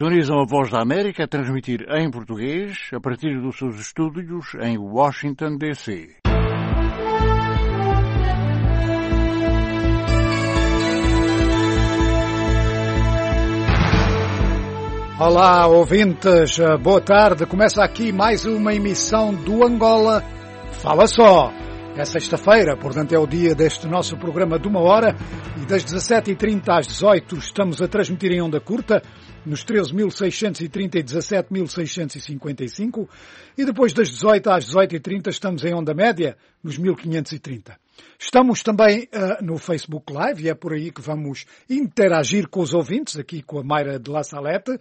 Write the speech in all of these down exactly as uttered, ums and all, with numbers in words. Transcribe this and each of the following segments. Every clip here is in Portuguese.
Sintonizam a Voz da América a transmitir em português a partir dos seus estúdios em Washington, D C Olá, ouvintes, boa tarde. Começa aqui mais uma emissão do Angola Fala Só. É sexta-feira, portanto é o dia deste nosso programa de uma hora e das dezassete e trinta às dezoito estamos a transmitir em onda curta nos treze mil seiscentos e trinta e dezassete mil seiscentos e cinquenta e cinco e depois das dezoito às dezoito e trinta estamos em onda média nos mil quinhentos e trinta. Estamos também uh, no Facebook Live e é por aí que vamos interagir com os ouvintes, aqui com a Mayra de La Salete,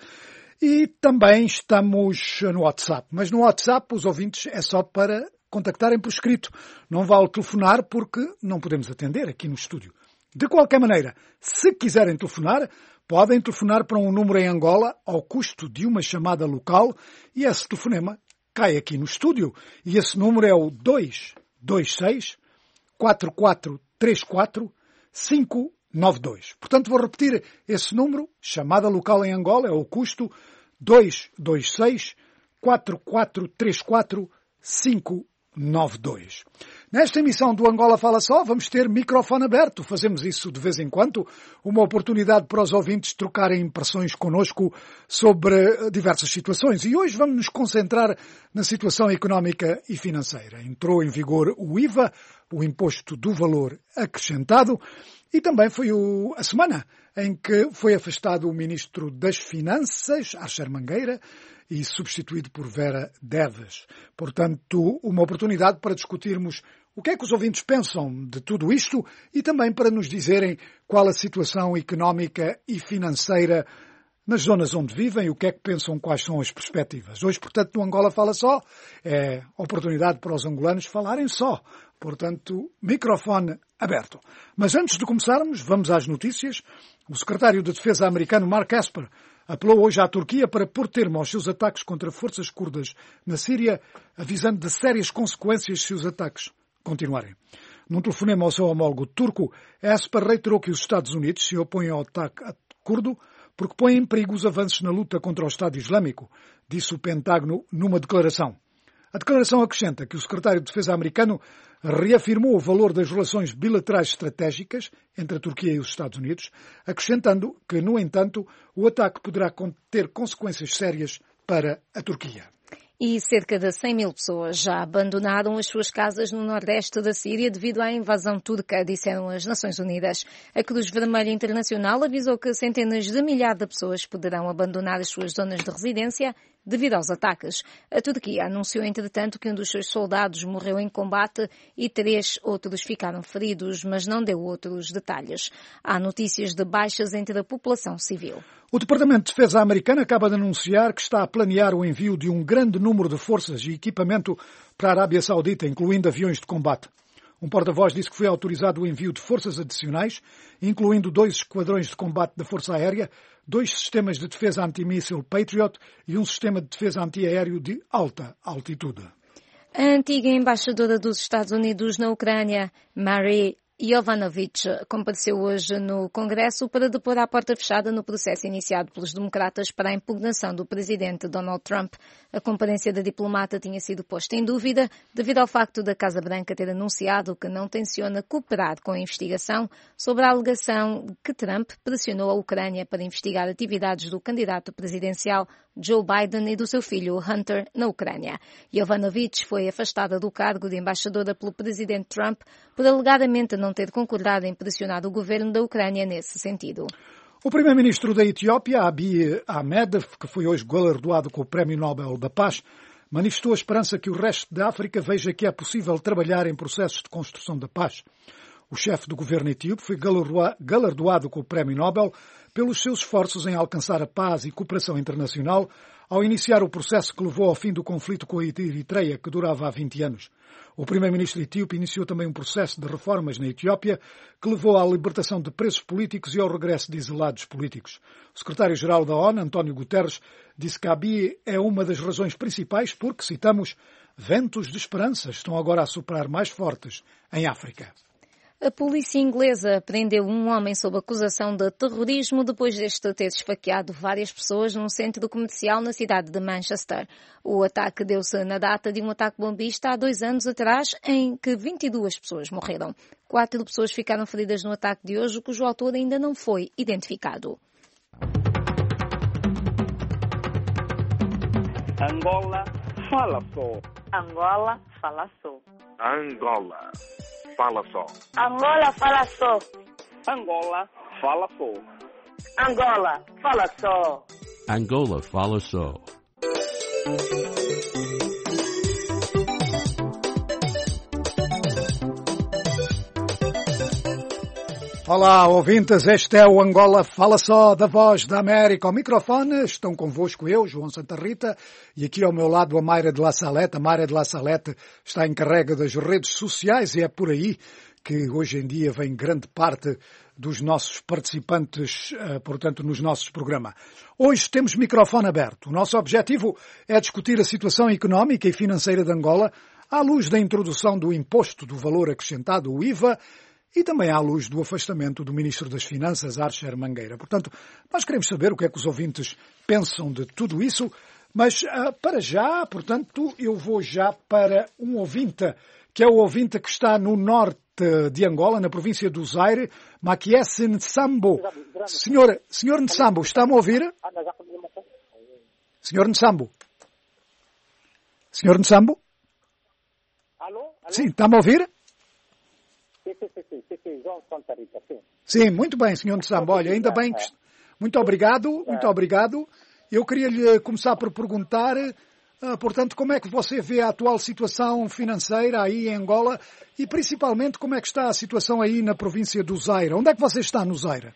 e também estamos no WhatsApp. Mas no WhatsApp os ouvintes é só para contactarem por escrito. Não vale telefonar porque não podemos atender aqui no estúdio. De qualquer maneira, se quiserem telefonar, podem telefonar para um número em Angola ao custo de uma chamada local e esse telefonema cai aqui no estúdio. E esse número é o dois dois seis, quatro quatro três quatro, cinco nove dois. Portanto, vou repetir esse número, chamada local em Angola, é o custo dois dois seis, quatro quatro três quatro, cinco nove dois. Nesta emissão do Angola Fala Só, vamos ter microfone aberto. Fazemos isso de vez em quando, uma oportunidade para os ouvintes trocarem impressões connosco sobre diversas situações. E hoje vamos nos concentrar na situação económica e financeira. Entrou em vigor o I V A, o Imposto do Valor Acrescentado, e também foi o, a semana em que foi afastado o Ministro das Finanças, Archer Mangueira, e substituído por Vera Deves. Portanto, uma oportunidade para discutirmos o que é que os ouvintes pensam de tudo isto e também para nos dizerem qual a situação económica e financeira nas zonas onde vivem, o que é que pensam, quais são as perspectivas. Hoje, portanto, no Angola Fala Só, é oportunidade para os angolanos falarem só. Portanto, microfone aberto. Mas antes de começarmos, vamos às notícias. O secretário de Defesa americano, Mark Esper, apelou hoje à Turquia para pôr termo aos seus ataques contra forças curdas na Síria, avisando de sérias consequências se os ataques continuarem. Num telefonema ao seu homólogo turco, Esper reiterou que os Estados Unidos se opõem ao ataque curdo porque põem em perigo os avanços na luta contra o Estado Islâmico, disse o Pentágono numa declaração. A declaração acrescenta que o secretário de Defesa americano reafirmou o valor das relações bilaterais estratégicas entre a Turquia e os Estados Unidos, acrescentando que, no entanto, o ataque poderá ter consequências sérias para a Turquia. E cerca de cem mil pessoas já abandonaram as suas casas no nordeste da Síria devido à invasão turca, disseram as Nações Unidas. A Cruz Vermelha Internacional avisou que centenas de milhares de pessoas poderão abandonar as suas zonas de residência devido aos ataques. A Turquia anunciou, entretanto, que um dos seus soldados morreu em combate e três outros ficaram feridos, mas não deu outros detalhes. Há notícias de baixas entre a população civil. O Departamento de Defesa americano acaba de anunciar que está a planear o envio de um grande número de forças e equipamento para a Arábia Saudita, incluindo aviões de combate. Um porta-voz disse que foi autorizado o envio de forças adicionais, incluindo dois esquadrões de combate da Força Aérea, dois sistemas de defesa antimíssil Patriot e um sistema de defesa antiaéreo de alta altitude. A antiga embaixadora dos Estados Unidos na Ucrânia, Marie Yovanovitch, compareceu hoje no Congresso para depor à porta fechada no processo iniciado pelos democratas para a impugnação do presidente Donald Trump. A comparência da diplomata tinha sido posta em dúvida devido ao facto da Casa Branca ter anunciado que não tenciona cooperar com a investigação sobre a alegação que Trump pressionou a Ucrânia para investigar atividades do candidato presidencial Joe Biden e do seu filho Hunter na Ucrânia. Yovanovitch foi afastada do cargo de embaixadora pelo presidente Trump por alegadamente não ter concordado em pressionar o governo da Ucrânia nesse sentido. O primeiro-ministro da Etiópia, Abiy Ahmed, que foi hoje galardoado com o Prémio Nobel da Paz, manifestou a esperança que o resto da África veja que é possível trabalhar em processos de construção da paz. O chefe do governo etíope foi galardoado com o Prémio Nobel pelos seus esforços em alcançar a paz e cooperação internacional ao iniciar o processo que levou ao fim do conflito com a Eritreia, que durava há vinte anos. O primeiro-ministro etíope iniciou também um processo de reformas na Etiópia que levou à libertação de presos políticos e ao regresso de exilados políticos. O secretário-geral da ONU, António Guterres, disse que Abiy é uma das razões principais porque, citamos, ventos de esperança estão agora a soprar mais fortes em África. A polícia inglesa prendeu um homem sob acusação de terrorismo depois deste ter esfaqueado várias pessoas num centro comercial na cidade de Manchester. O ataque deu-se na data de um ataque bombista há dois anos atrás, em que vinte e duas pessoas morreram. Quatro pessoas ficaram feridas no ataque de hoje, cujo autor ainda não foi identificado. Angola, fala só. Angola, fala só. Angola, fala só. Angola, fala só. Angola, fala só. Angola, fala só. Angola, fala só. Olá, ouvintes, este é o Angola Fala Só da Voz da América. Ao microfone estão convosco eu, João Santa Rita, e aqui ao meu lado a Mayra de La Salete. A Mayra de La Salete está encarregue das redes sociais e é por aí que hoje em dia vem grande parte dos nossos participantes, portanto, nos nossos programas. Hoje temos microfone aberto. O nosso objetivo é discutir a situação económica e financeira de Angola à luz da introdução do Imposto do Valor Acrescentado, o I V A, e também à luz do afastamento do Ministro das Finanças, Archer Mangueira. Portanto, nós queremos saber o que é que os ouvintes pensam de tudo isso, mas uh, para já, portanto, eu vou já para um ouvinte, que é o ouvinte que está no norte de Angola, na província do Zaire, Maquiese Nsambo. Senhor, senhor Nsambo, está-me a ouvir? Senhor Nsambo? Senhor Nsambo? Alô? Alô? Sim, está-me a ouvir? Sim, sim, sim, sim, sim, João Santa Rita, sim. Sim, muito bem, senhor Nsambo. Olha, ainda bem que... Muito obrigado, muito obrigado. Eu queria lhe começar por perguntar, uh, portanto, como é que você vê a atual situação financeira aí em Angola e principalmente como é que está a situação aí na província do Zaire. Onde é que você está no Zaire?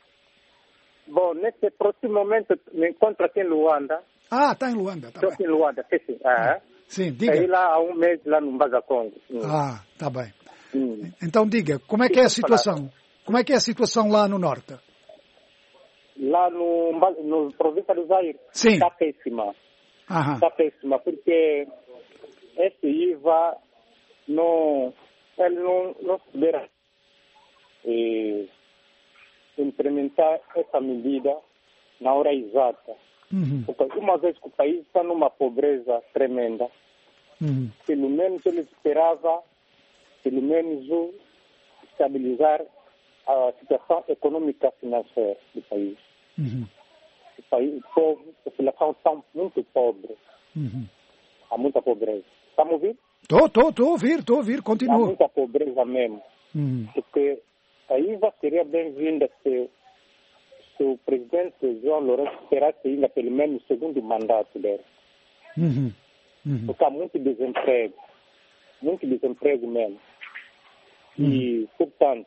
Bom, nesse próximo momento me encontro aqui em Luanda. Ah, está em Luanda, está Estou bem. aqui em Luanda, sim, sim. Ah, sim, diga. Saí lá há um mês, lá no Mbaza Congo. Hum. Ah, está bem. Hum. Então diga, como é que é a situação? Como é que é a situação lá no norte? Lá no, no província do Zaire, Sim. está péssima. Aham. Está péssima, porque esse I V A não, ele não, não poderá eh, implementar essa medida na hora exata. Uhum. Porque uma vez que o país está numa pobreza tremenda, Uhum. pelo menos ele esperava, pelo menos, estabilizar a situação econômica e financeira do país. Uhum. O país, o povo, a população está muito pobre. Uhum. Há muita pobreza. Está a ouvir? Estou, estou, estou a ouvir, estou a ouvir, Há continua. muita pobreza mesmo. Uhum. Porque a I V A seria bem-vinda se, se o presidente João Lourenço esperasse ainda pelo menos o segundo mandato dele. Uhum. Uhum. Porque há muito desemprego. Muito desemprego mesmo. E, portanto,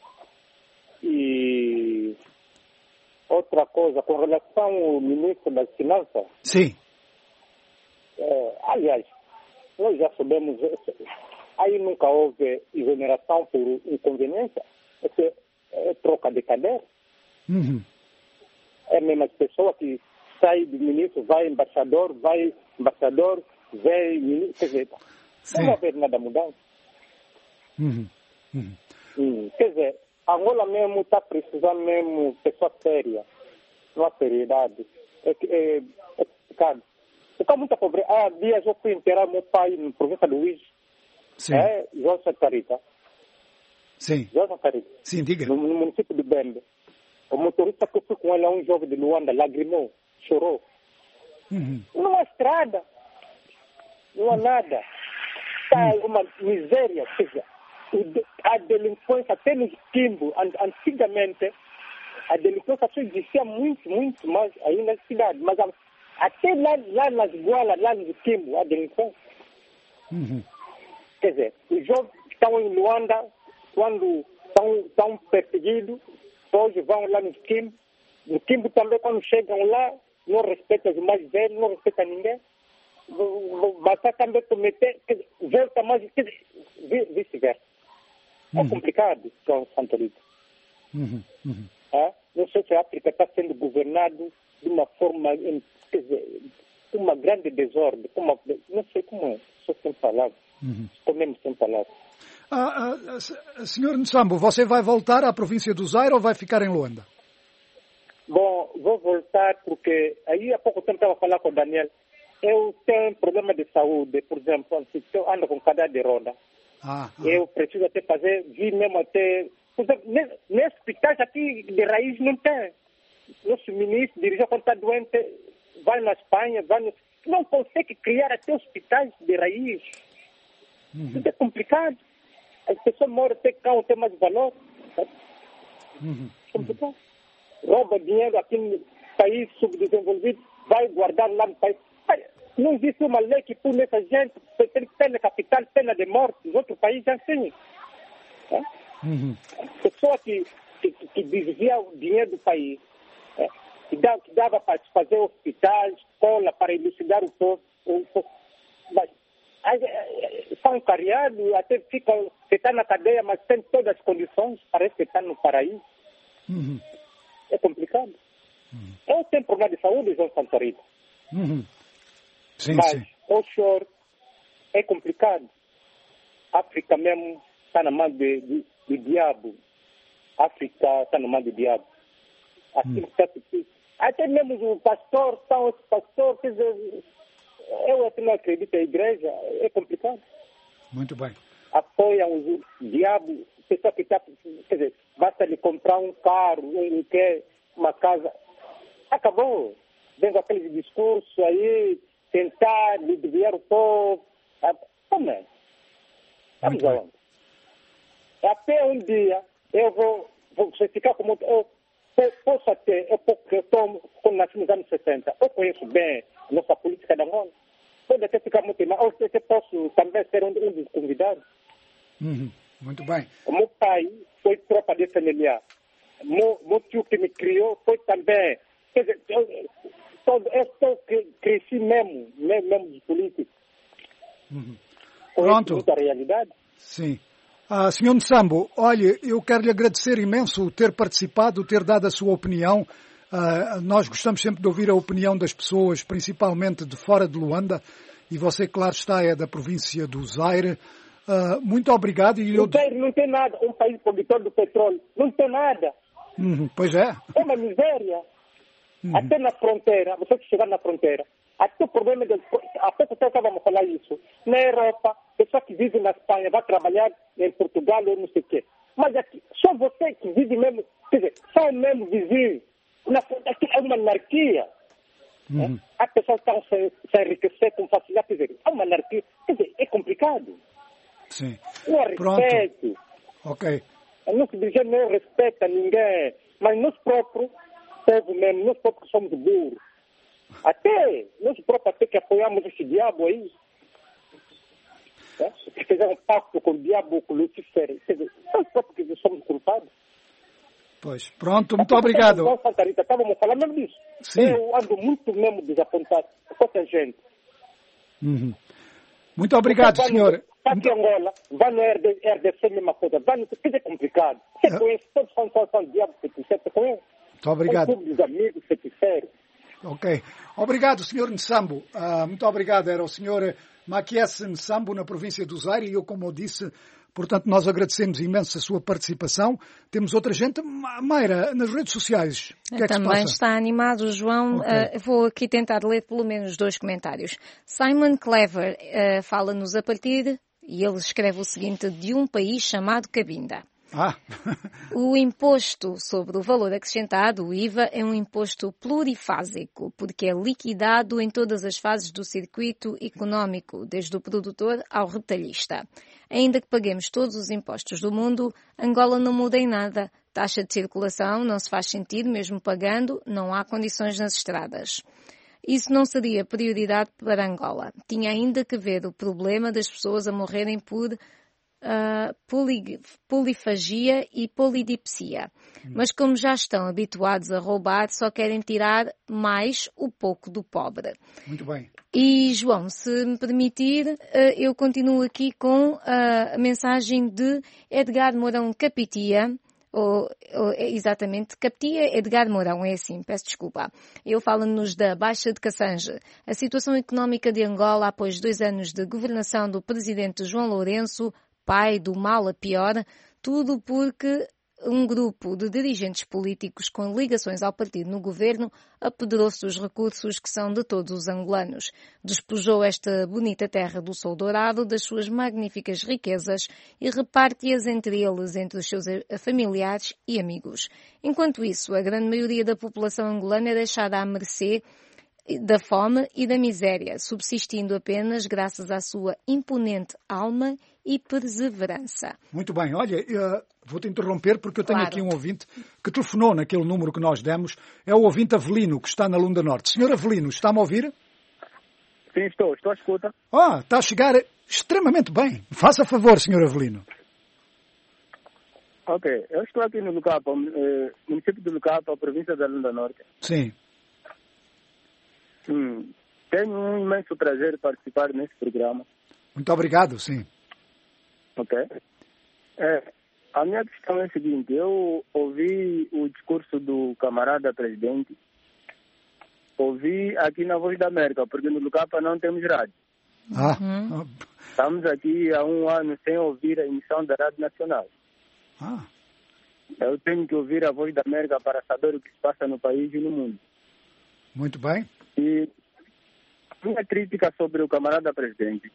e outra coisa, com relação ao ministro das Finanças, Sim. é, aliás, nós já sabemos, aí nunca houve exoneração por inconveniência, é, é troca de cadeira. Uhum. É a mesma pessoa que sai do ministro, vai embaixador, vai embaixador, vem ministro, quer dizer, Sim. não vai haver nada mudando. Uhum. Uhum. Hum, quer dizer, Angola mesmo está precisando mesmo de pessoa séria, não há seriedade. É, é, é complicado. Porque há muita pobreza. Há dias eu fui enterrar meu pai na província do Luís. Sim. É, João Santa Rita. Sim. João Santa Rita. Sim, diga. No, no município de Bembe. O motorista que eu fui com ele é um jovem de Luanda, lagrimou, chorou. Uhum. Não há estrada. Não há nada. Está uma miséria. Quer dizer, a delinquência, até nos Quimbo, antigamente, a delinquência só existia muito, muito mais aí na cidade. Mas até lá, lá nas Gualas, lá nos Quimbo, a delinquência. Uhum. Quer dizer, os jovens que estão em Luanda, quando estão, estão perseguidos, hoje vão lá nos Quimbo. No Quimbo também, quando chegam lá, não respeitam os mais velhos, não respeitam ninguém. Basta também cometer, volta mais, vice-versa. É Uhum. complicado, João Santa Rita. Uhum. Uhum. É? Não sei se a África está sendo governada de uma forma, quer dizer, uma grande desordem. Uma, não sei como é, só sem palavras. Uhum. Estou mesmo sem palavras. Ah, ah, senhor Nsambo, você vai voltar à província do Zaire ou vai ficar em Luanda? Bom, vou voltar porque aí há pouco tempo estava a falar com o Daniel. Eu tenho problema de saúde, por exemplo, se eu ando com cadeira de roda. Ah, ah. Eu preciso até fazer, vir mesmo até... Por exemplo, nesse hospitais aqui de raiz não tem. Nosso ministro, dirigente, quando está doente, vai na Espanha, vai no... Não consegue criar até hospitais de raiz. Uhum. Isso é complicado. As pessoas moram até cá, não tem mais valor. Uhum. Complicado. Rouba dinheiro aqui no país subdesenvolvido, vai guardar lá no país. Não existe uma lei que pune essa gente, tem pena capital, pena de morte. Os outros países assim. É? Uhum. Pessoa que, que, que desvia o dinheiro do país, é? que, dá, que dava para fazer hospitais, escola, para elucidar o povo. O povo. Mas, são cariados, até ficam, que está na cadeia, mas tem todas as condições, parece que está no paraíso. Uhum. É complicado. Uhum. Eu tenho problema de saúde, João Santorita. Uhum. Sim, mas sim. offshore é complicado. África mesmo está na mão de, de, de diabo. África está na mão do diabo. Aquilo uhum. está difícil. Até mesmo o pastor, são os pastores, quer dizer, eu até não acredito na igreja, é complicado. Muito bem. Apoiam o diabo, pessoa que está, quer dizer, basta lhe comprar um carro, ele quer uma casa. Acabou. Vem com aquele discurso aí, tentar desviar o povo. Também. Vamos aonde? Até um dia eu vou, vou ficar como. Eu, eu posso até, eu, eu estou, quando nasci nos anos sessenta, eu conheço bem a nossa política da Angola. Pode até ficar muito mal. Eu até posso também ser um, um dos convidados. Uhum. Muito bem. O meu pai foi tropa de F N L A. Meu, meu tio que me criou foi também. Quer dizer, eu, eu, eu, eu cresci mesmo, mesmo, mesmo de política. Uhum. Pronto. Muita realidade. Sim. Ah, senhor Nsambo, olha, eu quero lhe agradecer imenso ter participado, ter dado a sua opinião. Ah, nós gostamos sempre de ouvir a opinião das pessoas, principalmente de fora de Luanda, e você, claro está, é da província do Zaire. Uh, muito obrigado. E eu... O Zaire não tem nada, um país produtor de petróleo, não tem nada. Uhum, pois é. É uma miséria. Uhum. Até na fronteira, você que chegar na fronteira, até o problema, de, há pouco tempo estávamos a falar isso, na Europa, pessoa que vive na Espanha vai trabalhar em Portugal ou não sei o quê. Mas aqui, só você que vive mesmo, quer dizer, só o mesmo vizinho. Na, aqui é uma anarquia. Uhum. É? As pessoas estão se, se enriquecer com facilidade, quer dizer, é uma anarquia. Quer dizer, é complicado. Sim. Não há respeito. Ok. A nossa dirigente não respeita ninguém, mas nós próprios, povo mesmo, nós próprios somos burros. Até, nós próprios até que apoiamos esse diabo aí. É? Que fizeram um pacto com o diabo, com o Lucifer. Nós próprios que somos culpados. Pois, pronto, muito obrigado. Estávamos falando mesmo disso. Sim. Eu ando muito mesmo desapontado com essa gente. Uhum. Muito obrigado, vai senhor. No, aqui em Angola, vai no R D C, mesma coisa. Vai no que é complicado. Você é. conhece todos são são são diabo que você conhece. Muito obrigado. São todos amigos que te servem. Ok. Obrigado, senhor Nsambo. Uh, muito obrigado. Era o senhor Maquiesse Nsambo, na província do Zaire, e eu, como eu disse, portanto, nós agradecemos imenso a sua participação. Temos outra gente. Mayra, nas redes sociais, o que é que se Também passa? está animado, João. Okay. Uh, vou aqui tentar ler pelo menos dois comentários. Simon Clever uh, fala-nos a partir, e ele escreve o seguinte, de um país chamado Cabinda. Ah. O imposto sobre o valor acrescentado, o I V A, é um imposto plurifásico, porque é liquidado em todas as fases do circuito económico, desde o produtor ao retalhista. Ainda que paguemos todos os impostos do mundo, Angola não muda em nada. Taxa de circulação não se faz sentido, mesmo pagando, não há condições nas estradas. Isso não seria prioridade para Angola. Tinha ainda que ver o problema das pessoas a morrerem por uh, poli, polifagia e polidipsia. Hum. Mas como já estão habituados a roubar, só querem tirar mais o pouco do pobre. Muito bem. E, João, se me permitir, eu continuo aqui com a mensagem de Edgar Mourão Capitia, ou, ou exatamente, Capitia Edgar Mourão, é assim, peço desculpa. Ele fala-nos da Baixa de Cassange. A situação económica de Angola, após dois anos de governação do presidente João Lourenço, pai do mal a pior, tudo porque um grupo de dirigentes políticos com ligações ao partido no governo apoderou-se dos recursos que são de todos os angolanos. Despojou esta bonita terra do Sol Dourado das suas magníficas riquezas e reparte-as entre eles, entre os seus familiares e amigos. Enquanto isso, a grande maioria da população angolana é deixada à mercê da fome e da miséria, subsistindo apenas graças à sua imponente alma e perseverança. Muito bem, olha, uh, vou-te interromper porque eu tenho Claro. aqui um ouvinte que telefonou naquele número que nós demos. É o ouvinte Avelino, que está na Lunda Norte. Senhor Avelino, está-me a ouvir? Sim, estou, estou à escuta. Ah, está a chegar extremamente bem. Faça favor, senhor Avelino. Ok, eu estou aqui no Lucapa, eh, município de Lucapa, província da Lunda Norte. Sim. Hum, tenho um imenso prazer de participar nesse programa. Muito obrigado, sim. Ok? É, a minha questão é a seguinte, eu ouvi o discurso do camarada presidente, ouvi aqui na Voz da América, porque no Lucapa não temos rádio. Ah, Uhum. Estamos aqui há um ano sem ouvir a emissão da Rádio Nacional. ah, Eu tenho que ouvir a Voz da América para saber o que se passa no país e no mundo. muito bem. E a minha crítica sobre o camarada presidente.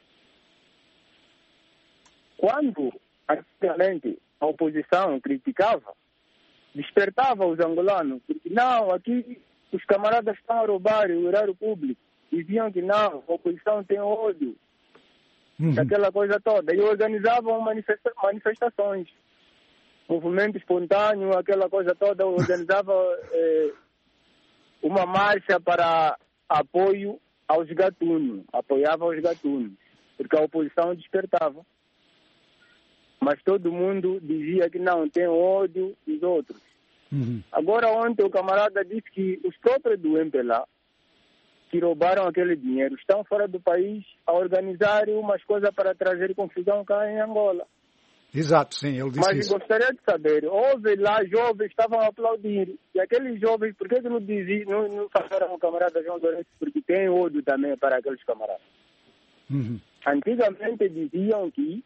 Quando, antigamente, a oposição criticava, despertava os angolanos, porque não, aqui os camaradas estão a roubar o erário público. Diziam que não, a oposição tem ódio, Uhum. aquela coisa toda. E organizavam manifesta- manifestações, movimento espontâneo, aquela coisa toda, organizava eh, uma marcha para apoio aos gatunos, apoiava os gatunos, porque a oposição despertava. Mas todo mundo dizia que não, tem ódio dos outros. Uhum. Agora ontem o camarada disse que os próprios do M P L A, que roubaram aquele dinheiro, estão fora do país a organizar umas coisas para trazer confusão cá em Angola. Exato, sim, ele disse Mas isso. gostaria de saber, houve lá jovens que estavam a aplaudir, e aqueles jovens, por que que não diziam, não, não falaram o camarada João Lourenço, porque tem ódio também para aqueles camaradas. Uhum. Antigamente diziam que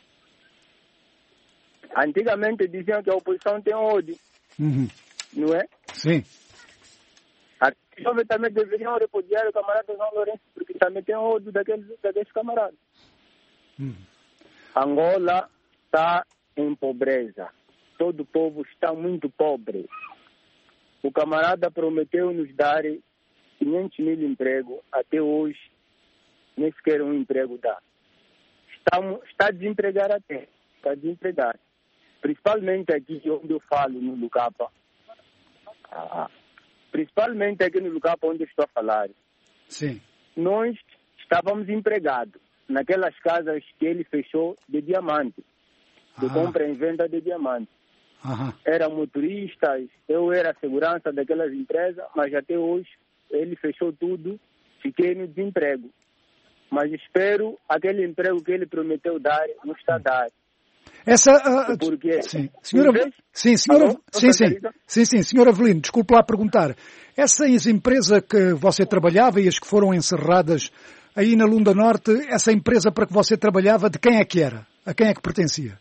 Antigamente diziam que a oposição tem ódio, Uhum. não é? Sim, Os jovens também deveriam repudiar o camarada João Lourenço, porque também tem ódio daqueles, daqueles camaradas. Uhum. Angola está em pobreza. Todo o povo está muito pobre. O camarada prometeu nos dar quinhentos mil empregos. Até hoje, nem sequer um emprego dá. Está, está a desempregar até. Está a desempregar. Principalmente aqui onde eu falo, no Lucapa. Ah, principalmente aqui no Lucapa onde eu estou a falar. sim. Nós estávamos empregados naquelas casas que ele fechou de diamante, de Ah. compra e venda de diamante. Aham. Eram motoristas, eu era a segurança daquelas empresas, mas até hoje ele fechou tudo, fiquei no desemprego. Mas espero aquele emprego que ele prometeu dar, não está a dar. Essa, ah, Porque, sim, senhora, em vez- sim, senhora, Alô? sim, sim, Margarida? sim, sim, senhora Avelino, desculpe lá perguntar. Essas empresas que você trabalhava e as que foram encerradas aí na Lunda Norte, essa empresa para que você trabalhava, de quem é que era? A quem é que pertencia?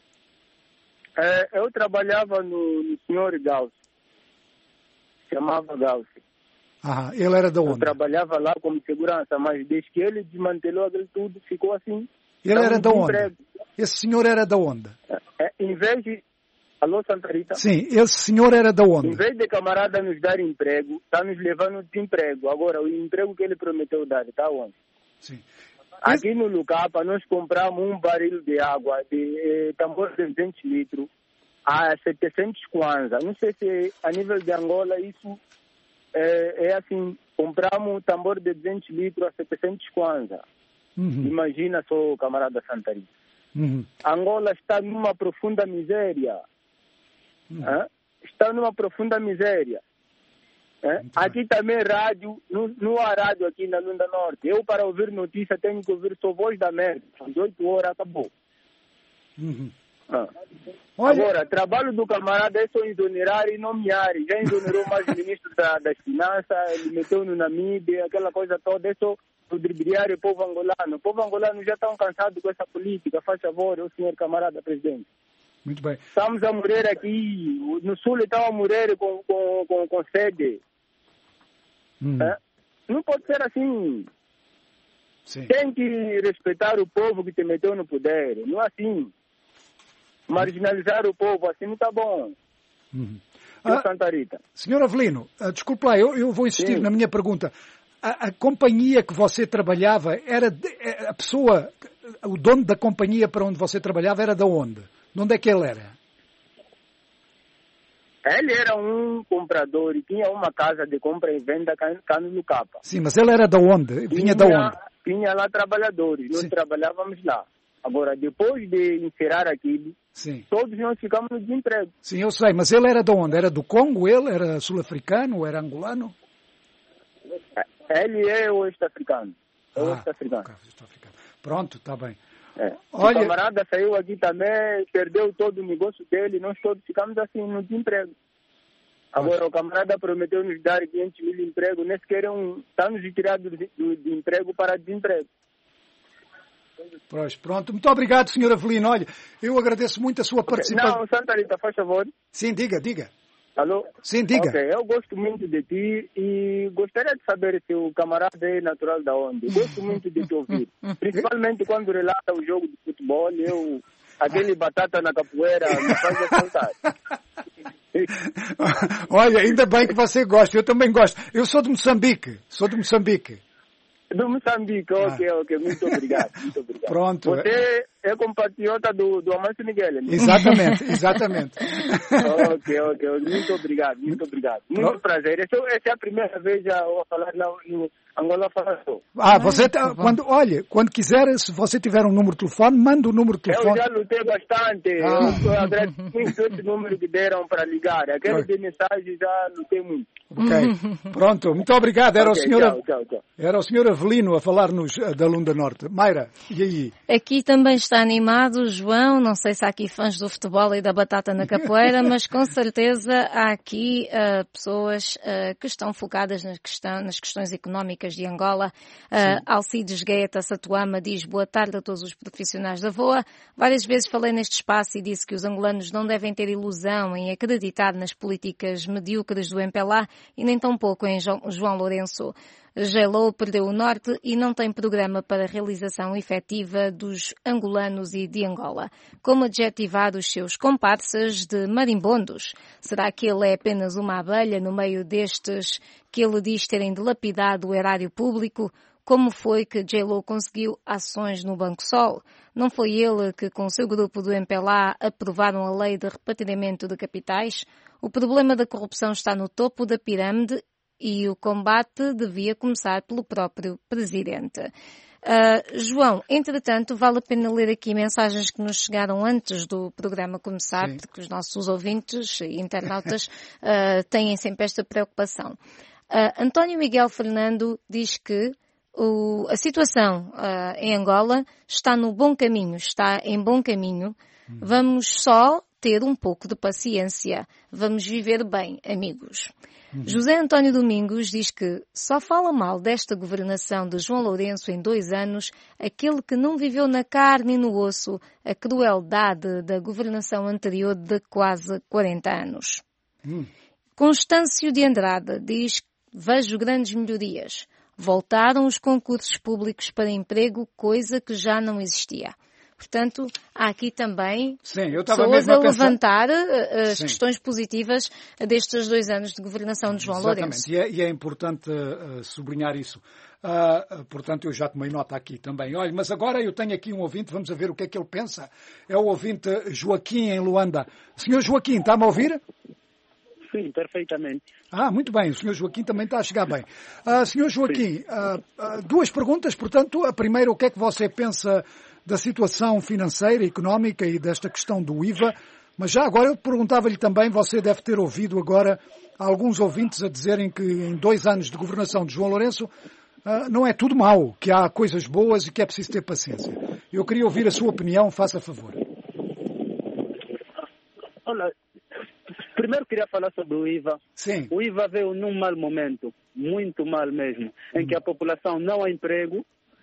É, eu trabalhava no, no senhor Gauss, chamava Gauss. Ah, ele era da Eu onde? trabalhava lá como segurança, mas desde que ele desmantelou aquilo tudo, ficou assim. Ele era Estamos da onde? desemprego. Esse senhor era da onde? É, em vez de... Alô, Santa Rita? Sim, esse senhor era da Em onde? vez de camarada nos dar emprego, está nos levando desemprego. Agora, o emprego que ele prometeu dar, está onde? Sim. Aqui no Lucapa, nós compramos um barril de água, de eh, tambor de duzentos litros, a setecentos kwanza. Não sei se a nível de Angola isso é, é assim, compramos um tambor de duzentos litros a setecentos kwanza. Uhum. Imagina só, camarada Santa Rita. Uhum. Angola está numa profunda miséria. Uhum. Hã? Está numa profunda miséria. Hã? Aqui também rádio, não, não há rádio aqui na Lunda Norte. Eu, para ouvir notícia, tenho que ouvir só Voz da América. Às oito horas acabou. Uhum. Hã? Olha, Agora, trabalho do camarada é só exonerar e nomear. Já exonerou mais o ministro da, das Finanças, ele meteu no Namíbia, aquela coisa toda. É só ludibriar o povo angolano. O povo angolano já está cansado com essa política. Faz favor, o senhor camarada presidente. Muito bem. Estamos a morrer aqui. No sul estão a morrer com, com, com, com sede. Hum. É? Não pode ser assim. Sim. Tem que respeitar o povo que te meteu no poder. Não é assim. Marginalizar o povo, assim não está bom. Uhum. Ah, Santa Rita. Senhor Avelino, uh, desculpe lá, eu, eu vou insistir Sim. na minha pergunta. A, a companhia que você trabalhava, era de, a pessoa, o dono da companhia para onde você trabalhava era de onde? De onde é que ele era? Ele era um comprador e tinha uma casa de compra e venda cá no Capa. Sim, mas ele era de onde? Vinha de onde? Tinha lá trabalhadores, nós Sim. trabalhávamos lá. Agora, depois de encerrar aquilo, Sim. todos nós ficamos no desemprego. Sim, eu sei, mas ele era de onde? Era do Congo, ele? Era sul-africano? Era angolano? Ele é oeste-africano. É ah, oeste-africano. Okay, pronto, está bem. É. Olha... O camarada saiu aqui também, perdeu todo o negócio dele, nós todos ficamos assim no desemprego. Agora, o camarada prometeu nos dar quinhentos mil empregos, nem sequer é um, está nos tirando do, do, do emprego para desemprego. Pois, pronto. Muito obrigado, senhor Avelino. Olha, eu agradeço muito a sua Okay. participação. Não, Santa Rita, faz favor. Sim, diga, diga. Alô? Sim, diga. Ok, eu gosto muito de ti e gostaria de saber se o camarada é natural da onde. Gosto muito de te ouvir. Principalmente quando relata o jogo de futebol, eu... Aquele batata na capoeira me faz afrontar. Olha, ainda bem que você gosta. Eu também gosto. Eu sou de Moçambique. Sou de Moçambique. Do Moçambique, ok, ah. ok. Muito obrigado. Muito obrigado. Pronto. Você é compatriota do, do Amâncio Miguel, não? Exatamente, exatamente. ok, ok. Muito obrigado, muito obrigado. Muito Pro... prazer. Essa, essa é a primeira vez a, a falar lá no Angola Fala Só. Ah, você tá, quando, olha, quando quiser, se você tiver um número de telefone, manda o número de telefone. Eu já lutei bastante. Ah. Eu agradeço muito esse número que deram para ligar. Aquele de mensagem já lutei muito. Ok, pronto. Muito obrigado. Era, okay, o senhor, tchau, tchau, tchau. Era o senhor Avelino a falar-nos da Lunda Norte. Mayra, e aí? Aqui também está animado o João. Não sei se há aqui fãs do futebol e da batata na capoeira, mas com certeza há aqui uh, pessoas uh, que estão focadas nas, questão, nas questões económicas de Angola. Uh, Alcides Guetta Satuama diz boa tarde a todos os profissionais da V O A. Várias vezes falei neste espaço e disse que os angolanos não devem ter ilusão em acreditar nas políticas medíocres do M P L A e nem tão pouco em João Lourenço. Gelou perdeu o norte e não tem programa para a realização efetiva dos angolanos e de Angola. Como adjetivar os seus comparsas de marimbondos? Será que ele é apenas uma abelha no meio destes que ele diz terem dilapidado o erário público? Como foi que J-Lo conseguiu ações no Banco Sol? Não foi ele que, com o seu grupo do M P L A, aprovaram a lei de repartimento de capitais? O problema da corrupção está no topo da pirâmide e o combate devia começar pelo próprio presidente. Uh, João, entretanto, vale a pena ler aqui mensagens que nos chegaram antes do programa começar, Sim. porque os nossos ouvintes e internautas uh, têm sempre esta preocupação. Uh, António Miguel Fernando diz que o, a situação uh, em Angola está no bom caminho, está em bom caminho. Hum. Vamos só ter um pouco de paciência. Vamos viver bem, amigos. Uhum. José António Domingos diz que só fala mal desta governação de João Lourenço em dois anos aquele que não viveu na carne e no osso a crueldade da governação anterior de quase quarenta anos. Uhum. Constâncio de Andrade diz que vejo grandes melhorias. Voltaram os concursos públicos para emprego, coisa que já não existia. Portanto, há aqui também Sim, eu pessoas a, a levantar as Sim. questões positivas destes dois anos de governação de João Exatamente. Lourenço. E é, e é importante uh, sublinhar isso. Uh, portanto, eu já tomei nota aqui também. Olha, mas agora eu tenho aqui um ouvinte, vamos a ver o que é que ele pensa. É o ouvinte Joaquim, em Luanda. Senhor Joaquim, está-me a ouvir? Sim, perfeitamente. Ah, muito bem. O senhor Joaquim também está a chegar bem. Uh, senhor Joaquim, uh, uh, duas perguntas. Portanto, a primeira, o que é que você pensa da situação financeira, económica e desta questão do I V A? Mas já agora eu perguntava-lhe também, você deve ter ouvido agora alguns ouvintes a dizerem que em dois anos de governação de João Lourenço uh, não é tudo mau, que há coisas boas e que é preciso ter paciência. Eu queria ouvir a sua opinião, faça favor. Olha, Primeiro queria falar sobre o I V A. Sim. O I V A veio num mau momento, muito mal mesmo, em que a população não há emprego,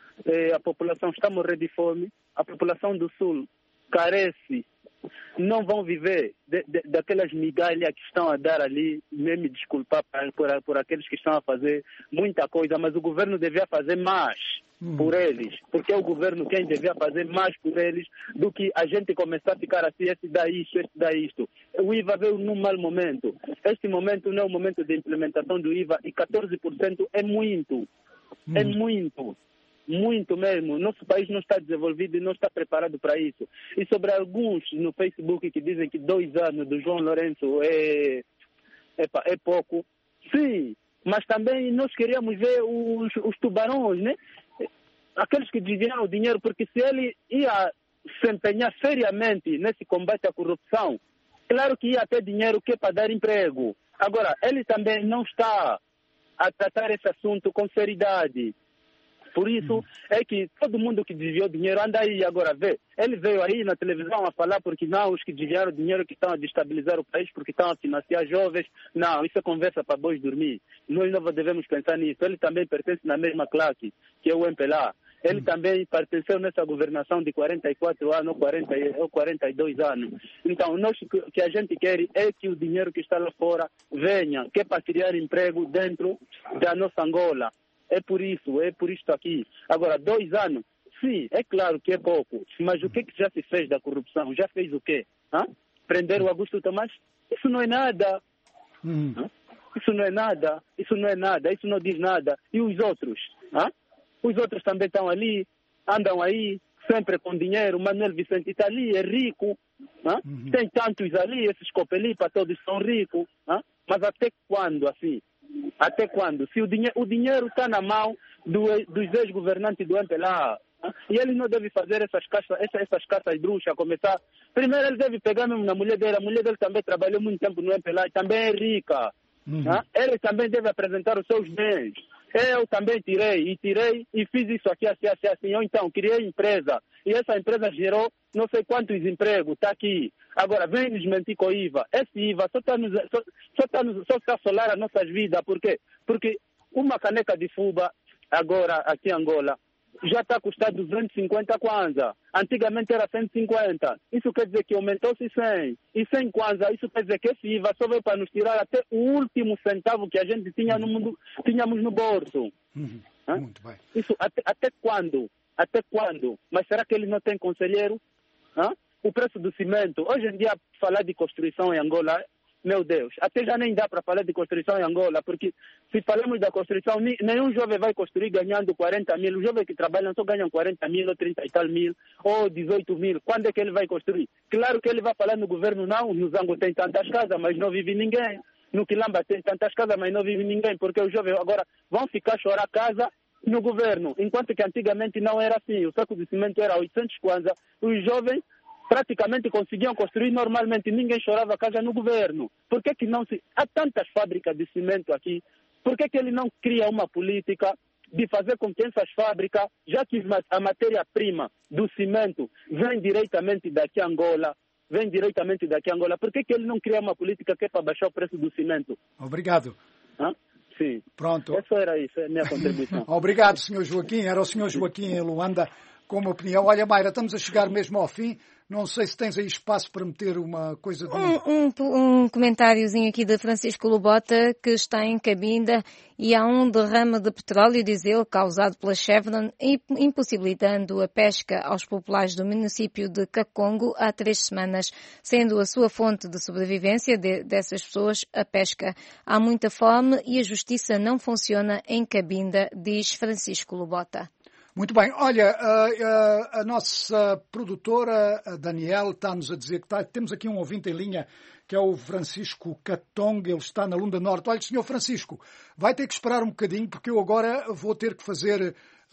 a população está a morrer de fome, a população do Sul carece, não vão viver de, de, daquelas migalhas que estão a dar ali, nem me desculpar por, por aqueles que estão a fazer muita coisa, mas o governo devia fazer mais hum. por eles, porque é o governo quem devia fazer mais por eles do que a gente começar a ficar assim, este dá isto, este dá isto. O I V A veio num mau momento. Este momento não é o momento de implementação do I V A e catorze por cento é muito, hum. é muito. Muito mesmo. Nosso país não está desenvolvido e não está preparado para isso. E sobre alguns no Facebook que dizem que dois anos do João Lourenço é, é, é pouco. Sim, mas também nós queríamos ver os, os tubarões, né? Aqueles que desviaram o dinheiro, porque se ele ia se empenhar seriamente nesse combate à corrupção, claro que ia ter dinheiro que é para dar emprego. Agora, ele também não está a tratar esse assunto com seriedade. Por isso é que todo mundo que desviou dinheiro anda aí agora vê. Ele veio aí na televisão a falar porque não, os que desviaram dinheiro que estão a destabilizar o país porque estão a financiar jovens. Não, isso é conversa para bois dormir. Nós não devemos pensar nisso. Ele também pertence na mesma classe, que é o M P L A. Ele também pertenceu nessa governação de quarenta e quatro anos ou, quarenta, ou quarenta e dois anos. Então, nós o que a gente quer é que o dinheiro que está lá fora venha, que é para criar emprego dentro da nossa Angola. É por isso, é por isto aqui. Agora, dois anos, sim, é claro que é pouco, mas o que, que já se fez da corrupção? Já fez o quê? Hã? Prender o Augusto Tomás? Isso não é nada. Hum. Isso não é nada, isso não é nada, isso não diz nada. E os outros? Hã? Os outros também estão ali, andam aí, sempre com dinheiro. Manuel Vicente está ali, é rico. Hã? Uhum. Tem tantos ali, esses copelipas todos são ricos. Hã? Mas até quando assim? Até quando? Se o, dinhe o dinheiro está na mão do, dos ex-governantes do M P L A, hein? E ele não deve fazer essas caças, essas, essas caças bruxas, começar... Primeiro ele deve pegar mesmo na mulher dele, a mulher dele também trabalhou muito tempo no M P L A e também é rica. Uhum. Ele também deve apresentar os seus bens. Eu também tirei, e tirei, e fiz isso aqui, assim, assim, assim. Eu então criei empresa, e essa empresa gerou não sei quantos empregos, está aqui. Agora, vem nos mentir com o I V A. Esse I V A só está só, só tá só tá a solar as nossas vidas. Por quê? Porque uma caneca de fuba, agora, aqui em Angola, já está a custar duzentos e cinquenta kwanza. Antigamente era cento e cinquenta. Isso quer dizer que aumentou-se cem. E cem kwanza, isso quer dizer que esse I V A só veio para nos tirar até o último centavo que a gente tinha no mundo, tínhamos no bolso. Uhum. Muito bem. Isso até, até quando? Até quando? Mas será que ele não tem conselheiro? Hã? O preço do cimento. Hoje em dia, falar de construção em Angola, meu Deus, até já nem dá para falar de construção em Angola, porque se falamos da construção, nenhum jovem vai construir ganhando quarenta mil. Os jovens que trabalham só ganham quarenta mil, ou trinta e tal mil, ou dezoito mil. Quando é que ele vai construir? Claro que ele vai falar no governo, não, no Zango tem tantas casas, mas não vive ninguém. No Quilamba tem tantas casas, mas não vive ninguém, porque os jovens agora vão ficar chorar casa no governo, enquanto que antigamente não era assim. O saco de cimento era oitocentos kwanza, os jovens praticamente conseguiam construir normalmente, ninguém chorava casa no governo. Por que que não se... Há tantas fábricas de cimento aqui, por que que ele não cria uma política de fazer com que essas fábricas, já que a matéria-prima do cimento vem diretamente daqui a Angola, vem diretamente daqui a Angola, por que que ele não cria uma política que é para baixar o preço do cimento? Obrigado. Hã? Sim. Pronto. Essa era isso, é a minha contribuição. Obrigado, senhor Joaquim. Era o senhor Joaquim em Luanda com uma opinião. Olha, Mayra, estamos a chegar mesmo ao fim. Não sei se tens aí espaço para meter uma coisa... De... Um, um, um comentáriozinho aqui de Francisco Lobota, que está em Cabinda e há um derrame de petróleo, diz ele, causado pela Chevron, impossibilitando a pesca aos populares do município de Kakongo há três semanas, sendo a sua fonte de sobrevivência de, dessas pessoas a pesca. Há muita fome e a justiça não funciona em Cabinda, diz Francisco Lobota. Muito bem. Olha, a, a, a nossa produtora, a Daniel, está-nos a dizer que está, temos aqui um ouvinte em linha, que é o Francisco Catonga, ele está na Lunda Norte. Olha, senhor Francisco, vai ter que esperar um bocadinho, porque eu agora vou ter que fazer,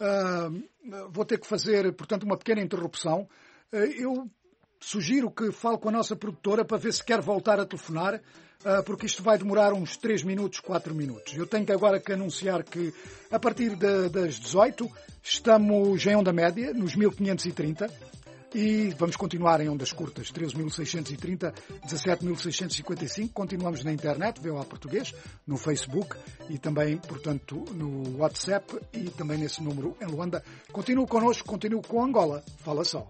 uh, vou ter que fazer, portanto, uma pequena interrupção. Uh, eu sugiro que fale com a nossa produtora para ver se quer voltar a telefonar, porque isto vai demorar uns três minutos, quatro minutos. Eu tenho agora que anunciar que a partir de, das dezoito estamos em onda média, nos mil quinhentos e trinta. E vamos continuar em ondas curtas, treze mil seiscentos e trinta, dezassete mil seiscentos e cinquenta e cinco. Continuamos na internet, V O A Português, no Facebook e também, portanto, no WhatsApp e também nesse número em Luanda. Continue connosco, continue com Angola. Fala só.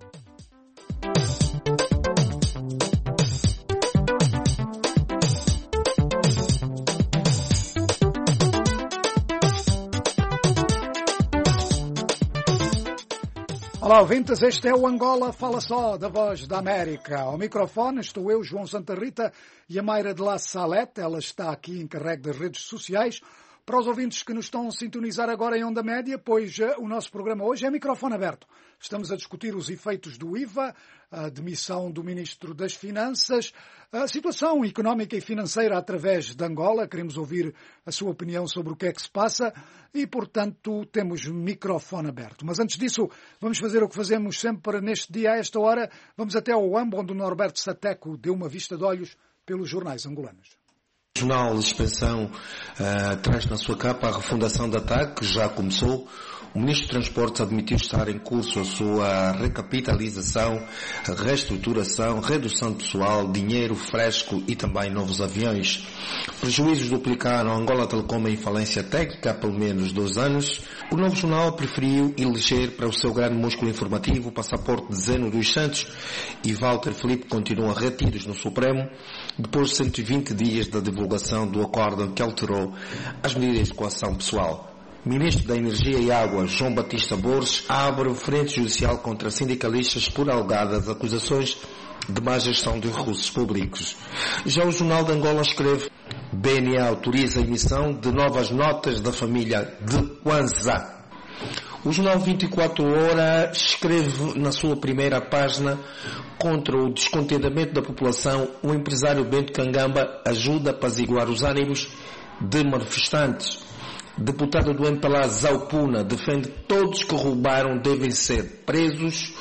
Olá, ouvintes, este é o Angola Fala Só, da Voz da América. Ao microfone estou eu, João Santa Rita, e a Mayra de La Salete. Ela está aqui encarregue das redes sociais. Para os ouvintes que nos estão a sintonizar agora em onda média, pois uh, o nosso programa hoje é microfone aberto. Estamos a discutir os efeitos do I V A, a demissão do Ministro das Finanças, a situação económica e financeira através de Angola. Queremos ouvir a sua opinião sobre o que é que se passa e, portanto, temos microfone aberto. Mas antes disso, vamos fazer o que fazemos sempre neste dia, a esta hora. Vamos até ao Uambo, onde o Norberto Sateco deu uma vista de olhos pelos jornais angolanos. O jornal Expansão uh, traz na sua capa a refundação da T A C, que já começou. O Ministro de Transportes admitiu estar em curso a sua recapitalização, reestruturação, redução de pessoal, dinheiro fresco e também novos aviões. Prejuízos duplicaram a Angola Telecom em falência técnica há pelo menos dois anos. O Novo Jornal preferiu eleger para o seu grande músculo informativo o passaporte de Zeno dos Santos e Walter Filipe continuam retidos no Supremo depois de cento e vinte dias da divulgação do acórdão que alterou as medidas de coação pessoal. Ministro da Energia e Água, João Batista Borges, abre frente judicial contra sindicalistas por alegadas acusações de má gestão de recursos públicos. Já o Jornal de Angola escreve: B N A autoriza a emissão de novas notas da família de Kwanza. O Jornal vinte e quatro horas escreve na sua primeira página: contra o descontentamento da população, o empresário Bento Cangamba ajuda a apaziguar os ânimos de manifestantes. Deputado do M P L A Zaupuna defende que todos que roubaram devem ser presos,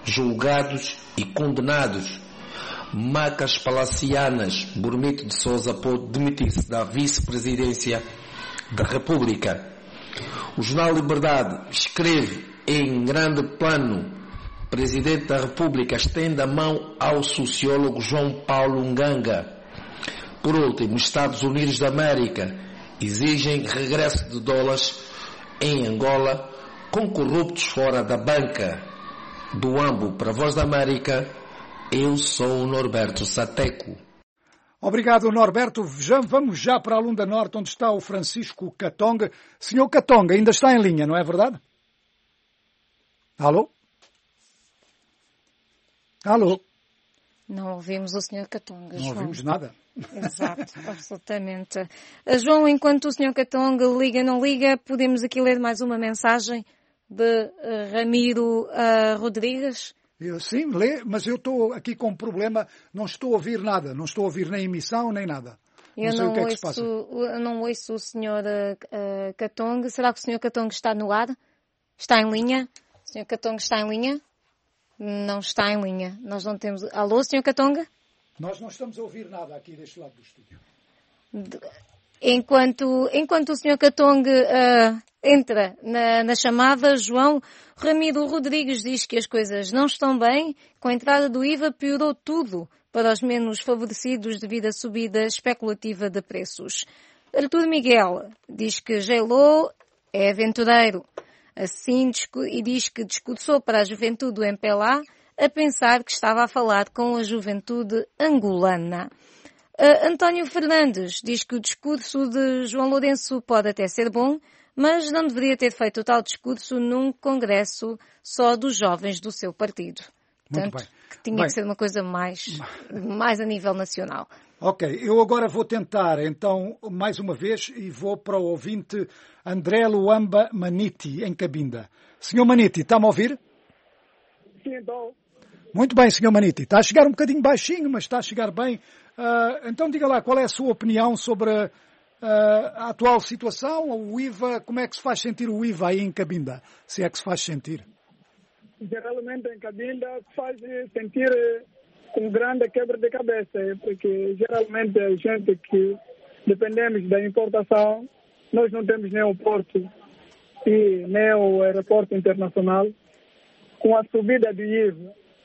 julgados e condenados. Macas palacianas, Burmito de Sousa pode demitir-se da vice-presidência da República. O Jornal Liberdade escreve em grande plano: Presidente da República estende a mão ao sociólogo João Paulo Nganga. Por último, os Estados Unidos da América exigem regresso de dólares em Angola com corruptos fora da banca. Do Ambo para a Voz da América, eu sou o Norberto Sateco. Obrigado, Norberto. Já, vamos já para a Lunda Norte, onde está o Francisco Katonga. Senhor Katonga, ainda está em linha, não é verdade? Alô? Alô? Não ouvimos o senhor Katonga, Não João. ouvimos nada. Exato, absolutamente. João, enquanto o senhor Katonga liga, não liga, podemos aqui ler mais uma mensagem de uh, Ramiro uh, Rodrigues. Eu, sim, lê, mas eu estou aqui com um problema, não estou a ouvir nada, não estou a ouvir nem emissão, nem nada. Não Eu sei não, o que é que ouço, se passa. eu não ouço o senhor uh, uh, Katonga. Será que o senhor Katonga está no ar? Está em linha? O senhor Katonga está em linha? Não está em linha. Nós não temos... Alô, senhor Katonga? Nós não estamos a ouvir nada aqui deste lado do estúdio. Enquanto, enquanto o senhor Katonga uh, entra na, na chamada, João, Ramiro Rodrigues diz que as coisas não estão bem. Com a entrada do I V A piorou tudo para os menos favorecidos devido à subida especulativa de preços. Artur Miguel diz que Gelou é aventureiro. Assim, e diz que discursou para a juventude do M P L A a pensar que estava a falar com a juventude angolana. Uh, António Fernandes diz que o discurso de João Lourenço pode até ser bom, mas não deveria ter feito o tal discurso num congresso só dos jovens do seu partido. Muito Portanto, bem. que tinha Bem. que ser uma coisa mais, mais a nível nacional. Ok, eu agora vou tentar, então, mais uma vez, e vou para o ouvinte André Luamba Maniti, em Cabinda. Senhor Maniti, está-me a ouvir? Sim, então. Muito bem, senhor Maniti. Está a chegar um bocadinho baixinho, mas está a chegar bem. Uh, então diga lá, qual é a sua opinião sobre uh, a atual situação, o I V A, como é que se faz sentir o I V A aí em Cabinda, se é que se faz sentir? Geralmente em Cabinda faz sentir com grande quebra de cabeça, porque geralmente a gente que dependemos da importação, nós não temos nem o porto e nem o aeroporto internacional. Com a subida do I V A,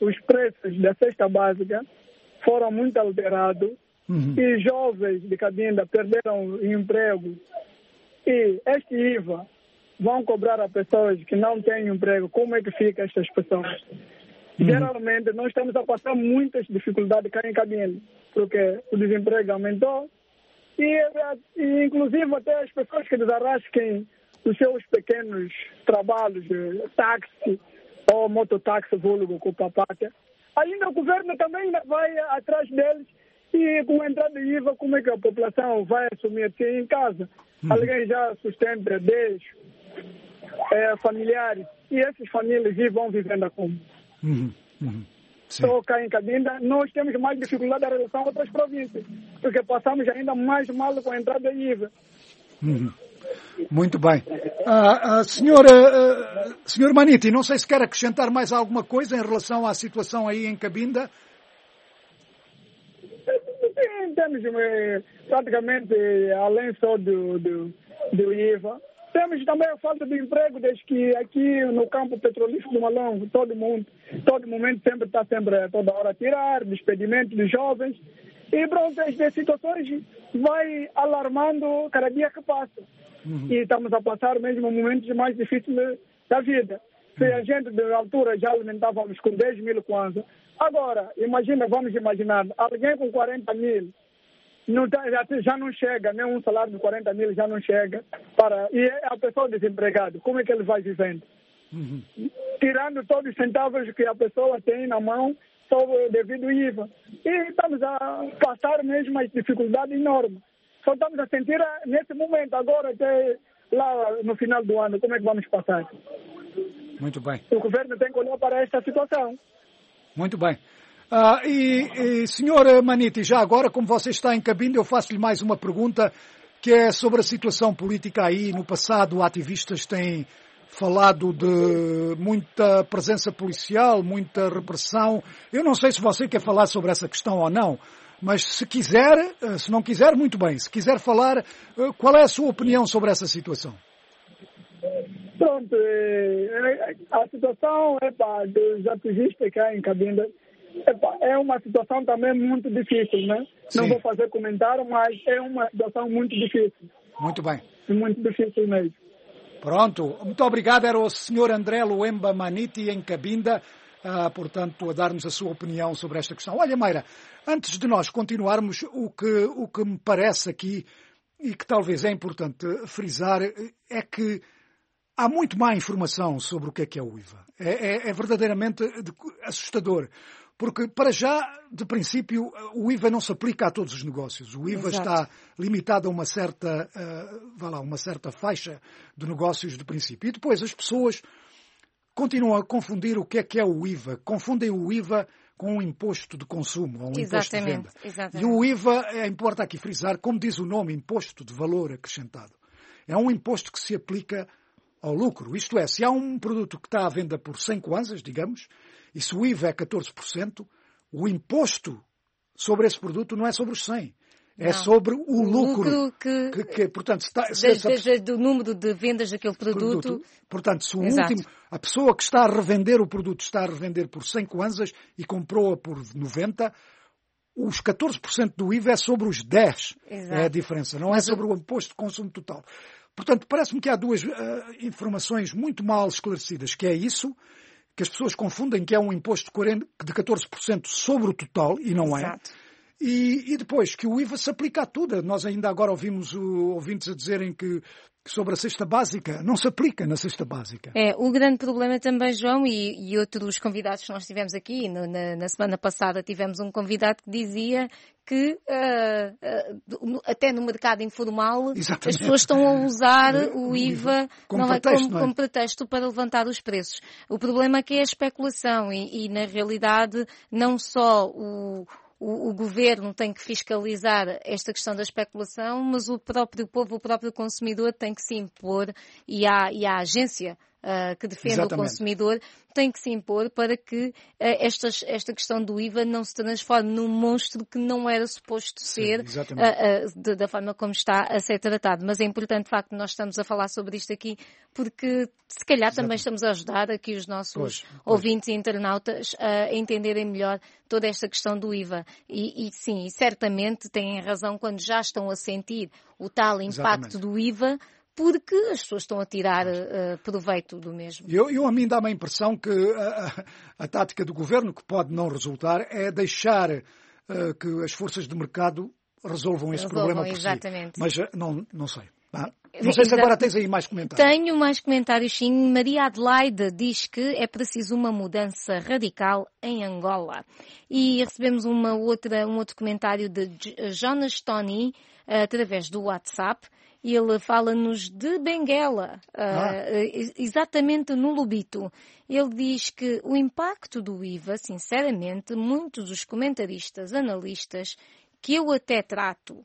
os preços da cesta básica foram muito alterados uhum. e jovens de Cabinda perderam emprego. E este I V A vão cobrar a pessoas que não têm emprego. Como é que fica estas pessoas? Uhum. Geralmente, nós estamos a passar muitas dificuldades cá em Cabinda, porque o desemprego aumentou e, e inclusive, até as pessoas que desarrasquem os seus pequenos trabalhos de táxi ou mototáxi, vulgo com papata, ainda o governo também vai atrás deles e com a entrada de I V A, como é que a população vai assumir assim em casa? Uhum. Alguém já sustenta dez é, familiares e essas famílias vão vivendo como? Uhum. Uhum. Só cá em Cabinda nós temos mais dificuldade em relação a outras províncias, porque passamos ainda mais mal com a entrada de I V A. Uhum. Muito bem. Ah, a senhora, uh, senhor Maniti, não sei se quer acrescentar mais alguma coisa em relação à situação aí em Cabinda. Sim, temos praticamente, além só do, do, do I V A, temos também a falta de emprego, desde que aqui no campo petrolífero do Malongo, todo mundo, todo momento sempre está sempre toda hora a tirar, despedimento de jovens. E pronto, estas situações vai alarmando cada dia que passa. Uhum. E estamos a passar mesmo momentos mais difíceis da vida. Se a gente, de altura, já alimentávamos com dez mil kwanza, agora, imagina, vamos imaginar, alguém com quarenta mil, não tá, já, já não chega, nem um salário de quarenta mil já não chega, para, e a pessoa desempregada, como é que ele vai vivendo? Uhum. Tirando todos os centavos que a pessoa tem na mão, só devido ao I V A. E estamos a passar mesmo as dificuldades enormes. Só estamos a sentir nesse momento, agora até lá no final do ano, como é que vamos passar? Muito bem. O governo tem que olhar para esta situação. Muito bem. Ah, e, e, senhor Maniti, já agora, como você está em Cabinda, eu faço-lhe mais uma pergunta, que é sobre a situação política aí. No passado, ativistas têm falado de muita presença policial, muita repressão. Eu não sei se você quer falar sobre essa questão ou não, mas se quiser, se não quiser, muito bem. Se quiser falar, qual é a sua opinião sobre essa situação? Pronto, a situação epa, dos ativistas que há em Cabinda epa, é uma situação também muito difícil, né? Sim. Não vou fazer comentário, mas é uma situação muito difícil. Muito bem. Muito difícil mesmo. Pronto, muito obrigado. Era o senhor André Luemba Maniti em Cabinda, uh, portanto, a dar-nos a sua opinião sobre esta questão. Olha, Mayra, antes de nós continuarmos, o que, o que me parece aqui, e que talvez é importante frisar, é que há muito má informação sobre o que é que é o I V A. É, é, é verdadeiramente assustador. Porque, para já, de princípio, o I V A não se aplica a todos os negócios. O I V A Exato. Está limitado a uma certa, uh, vá lá, uma certa faixa de negócios de princípio. E depois as pessoas continuam a confundir o que é que é o I V A. Confundem o I V A com um imposto de consumo, ou um imposto de venda. Exatamente. E o I V A, é, importa aqui frisar, como diz o nome, imposto de valor acrescentado. É um imposto que se aplica ao lucro. Isto é, se há um produto que está à venda por cem kwanzas, digamos, e se o I V A é catorze por cento, o imposto sobre esse produto não é sobre os cem. É não. sobre o, o lucro. lucro que, que, que, portanto, se está, se desde, desde do número de vendas daquele produto. produto portanto, se o Exato. último, a pessoa que está a revender o produto está a revender por cem kwanzas e comprou-a por noventa, os catorze por cento do I V A é sobre os dez. Exato. É a diferença. Não Mas é sobre o imposto de consumo total. Portanto, parece-me que há duas uh, informações muito mal esclarecidas, que é isso, que as pessoas confundem que é um imposto de catorze por cento sobre o total, e não Exato. é. E, e depois, que o I V A se aplica a tudo. Nós ainda agora ouvimos o, ouvintes a dizerem que, que sobre a cesta básica, não se aplica na cesta básica. É, o grande problema também, João, e, e outros convidados que nós tivemos aqui, no, na, na semana passada tivemos um convidado que dizia que uh, uh, até no mercado informal Exatamente. As pessoas estão a usar o I V A como, não pretexto, é, como, não é? como pretexto para levantar os preços. O problema é que é a especulação e, e na realidade, não só o O, o governo tem que fiscalizar esta questão da especulação, mas o próprio povo, o próprio consumidor tem que se impor e há, e há agência uh, que defende Exatamente. o consumidor, tem que se impor para que uh, estas, esta questão do I V A não se transforme num monstro que não era suposto ser Sim, uh, uh, de, da forma como está a ser tratado. Mas é importante, de facto, nós estamos a falar sobre isto aqui, porque se calhar Exatamente. também estamos a ajudar aqui os nossos pois, pois. ouvintes e internautas a entenderem melhor toda esta questão do I V A. E, e sim, certamente têm razão quando já estão a sentir o tal impacto Exatamente. do I V A, porque as pessoas estão a tirar uh, proveito do mesmo. Eu, eu a mim dá-me a impressão que a, a, a tática do governo, que pode não resultar, é deixar uh, que as forças de mercado resolvam esse Resolvam, problema por exatamente. si. Mas uh, não, não sei. Ah, não sei se agora tens aí mais comentários. Tenho mais comentários, sim. Maria Adelaide diz que é preciso uma mudança radical em Angola. E recebemos uma outra, um outro comentário de Jonas Tony, através do WhatsApp. Ele fala-nos de Benguela, ah. uh, exatamente no Lubito. Ele diz que o impacto do I V A, sinceramente, muitos dos comentaristas, analistas, que eu até trato,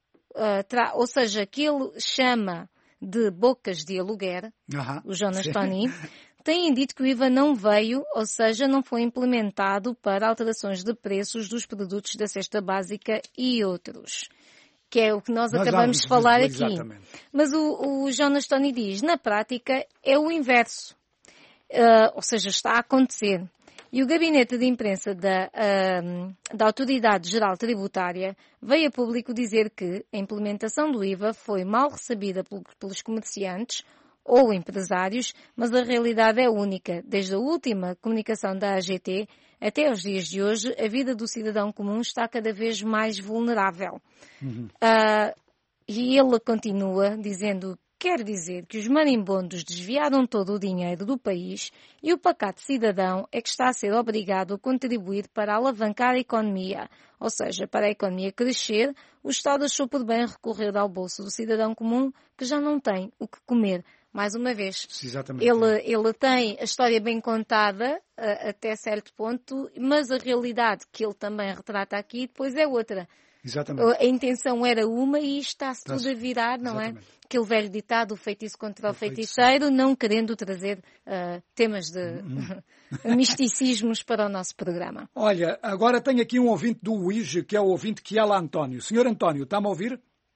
uh, tra- ou seja, que ele chama de bocas de aluguer, uh-huh. o Jonas Tony, têm dito que o I V A não veio, ou seja, não foi implementado para alterações de preços dos produtos da cesta básica e outros. Que é o que nós, nós acabamos de falar aqui. Exatamente. Mas o, o Jonas Tony diz, na prática, é o inverso. Uh, ou seja, está a acontecer. E o gabinete de imprensa da, uh, da Autoridade Geral Tributária veio a público dizer que a implementação do I V A foi mal recebida pelos comerciantes ou empresários, mas a realidade é única. Desde a última comunicação da A G T até aos dias de hoje, a vida do cidadão comum está cada vez mais vulnerável. Uhum. Uh, e ele continua dizendo, quer dizer que os marimbondos desviaram todo o dinheiro do país e o pacato cidadão é que está a ser obrigado a contribuir para alavancar a economia. Ou seja, para a economia crescer, o Estado achou por bem recorrer ao bolso do cidadão comum que já não tem o que comer. Mais uma vez, ele, ele tem a história bem contada uh, até certo ponto, mas a realidade que ele também retrata aqui depois é outra. Exatamente. A intenção era uma e está-se tudo a virar, não Exatamente. é? Aquele velho ditado, o feitiço contra o, o feiticeiro, não querendo trazer uh, temas de uhum. misticismos para o nosso programa. Olha, agora tenho aqui um ouvinte do U I G, que é o ouvinte Kiala António. Senhor António, está-me a ouvir?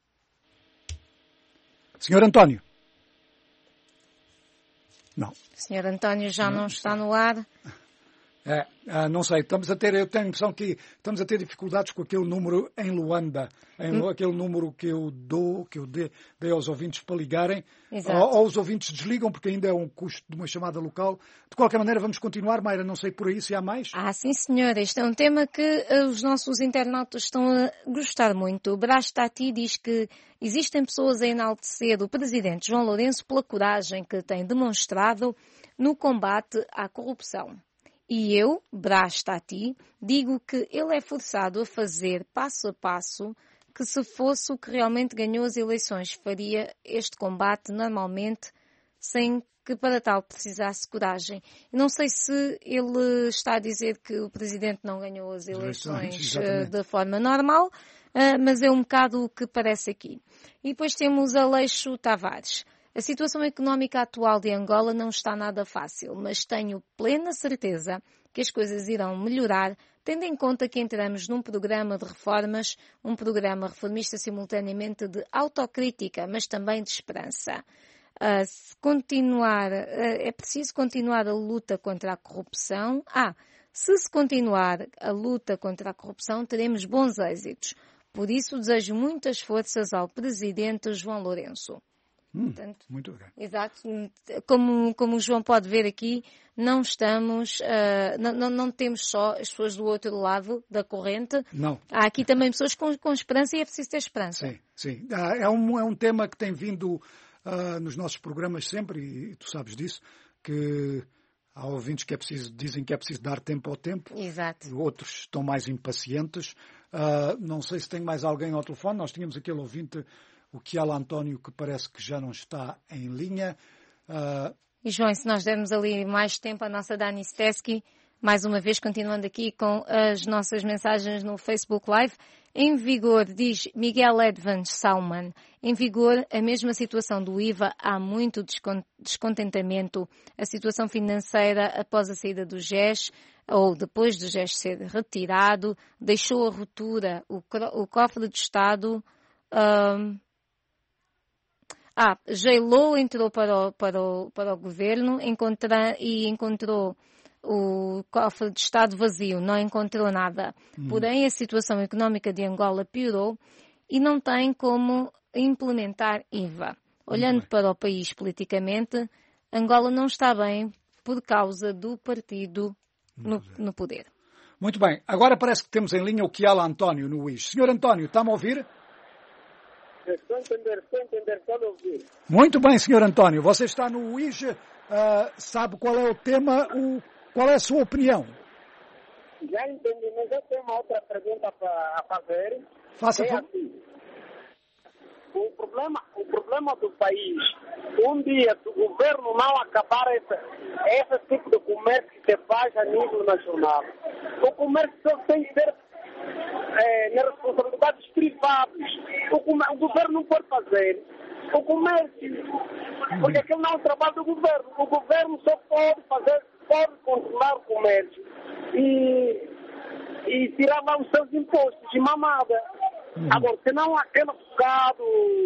Senhor António? Não. O senhor António já não, não está no ar. É, ah, não sei, estamos a ter, eu tenho a impressão que estamos a ter dificuldades com aquele número em Luanda, em, hum. aquele número que eu dou, que eu dei, dei aos ouvintes para ligarem, ou, ou os ouvintes desligam porque ainda é um custo de uma chamada local. De qualquer maneira, vamos continuar, Mayra, não sei por aí se há mais. Ah, sim senhor, este é um tema que uh, os nossos internautas estão a gostar muito. O Brás Tati diz que existem pessoas a enaltecer o presidente João Lourenço pela coragem que tem demonstrado no combate à corrupção. E eu, Brás Tati, digo que ele é forçado a fazer passo a passo que se fosse o que realmente ganhou as eleições, faria este combate normalmente sem que para tal precisasse coragem. Não sei se ele está a dizer que o Presidente não ganhou as eleições uh, da forma normal, uh, mas é um bocado o que parece aqui. E depois temos Aleixo Tavares. A situação económica atual de Angola não está nada fácil, mas tenho plena certeza que as coisas irão melhorar, tendo em conta que entramos num programa de reformas, um programa reformista simultaneamente de autocrítica, mas também de esperança. Uh, se continuar, uh, é preciso continuar a luta contra a corrupção. Ah, se se continuar a luta contra a corrupção, teremos bons êxitos. Por isso, desejo muitas forças ao Presidente João Lourenço. Hum, Portanto, muito bem. Exato. Como, como o João pode ver aqui, não estamos, uh, não, não, não temos só as pessoas do outro lado da corrente. Não. Há aqui também pessoas com, com esperança e é preciso ter esperança. Sim, sim. É um, é um tema que tem vindo uh, nos nossos programas sempre, e tu sabes disso, que há ouvintes que é preciso, dizem que é preciso dar tempo ao tempo. Exato. Outros estão mais impacientes. Uh, não sei se tem mais alguém ao telefone. Nós tínhamos aquele ouvinte, o Kiala António, que parece que já não está em linha. Uh... E João, se nós dermos ali mais tempo à nossa Dani Steski, Mais uma vez, continuando aqui com as nossas mensagens no Facebook Live. Em vigor, diz Miguel Edvans Salman, em vigor a mesma situação do I V A, há muito descontentamento. A situação financeira após a saída do G E S, ou depois do G E S ser retirado, deixou a ruptura. O, o cofre do Estado... Um, ah, J-Lo entrou para o, para o, para o governo encontra, e encontrou o cofre de Estado vazio, não encontrou nada. Hum. Porém, a situação económica de Angola piorou e não tem como implementar I V A. Olhando para o país politicamente, Angola não está bem por causa do partido no, no poder. Muito bem. Agora parece que temos em linha o Kiala António no U I S. Senhor António, está-me a ouvir? Estou a entender, estou a entender, estou a ouvir. Muito bem, senhor António. Você está no U I S, uh, sabe qual é o tema, o, qual é a sua opinião? Já entendi, mas eu tenho uma outra pergunta para fazer. Faça é assim, o problema, o problema do país, um dia se o governo não acabar esse, esse tipo de comércio que se faz a nível nacional, o comércio só tem que ser é, nas responsabilidades privadas. O, o governo não pode fazer o comércio, porque aquele não é o trabalho do governo. O governo só pode fazer, pode controlar o comércio e, e tirar lá os seus impostos de mamada. Agora, se não aquele bocado,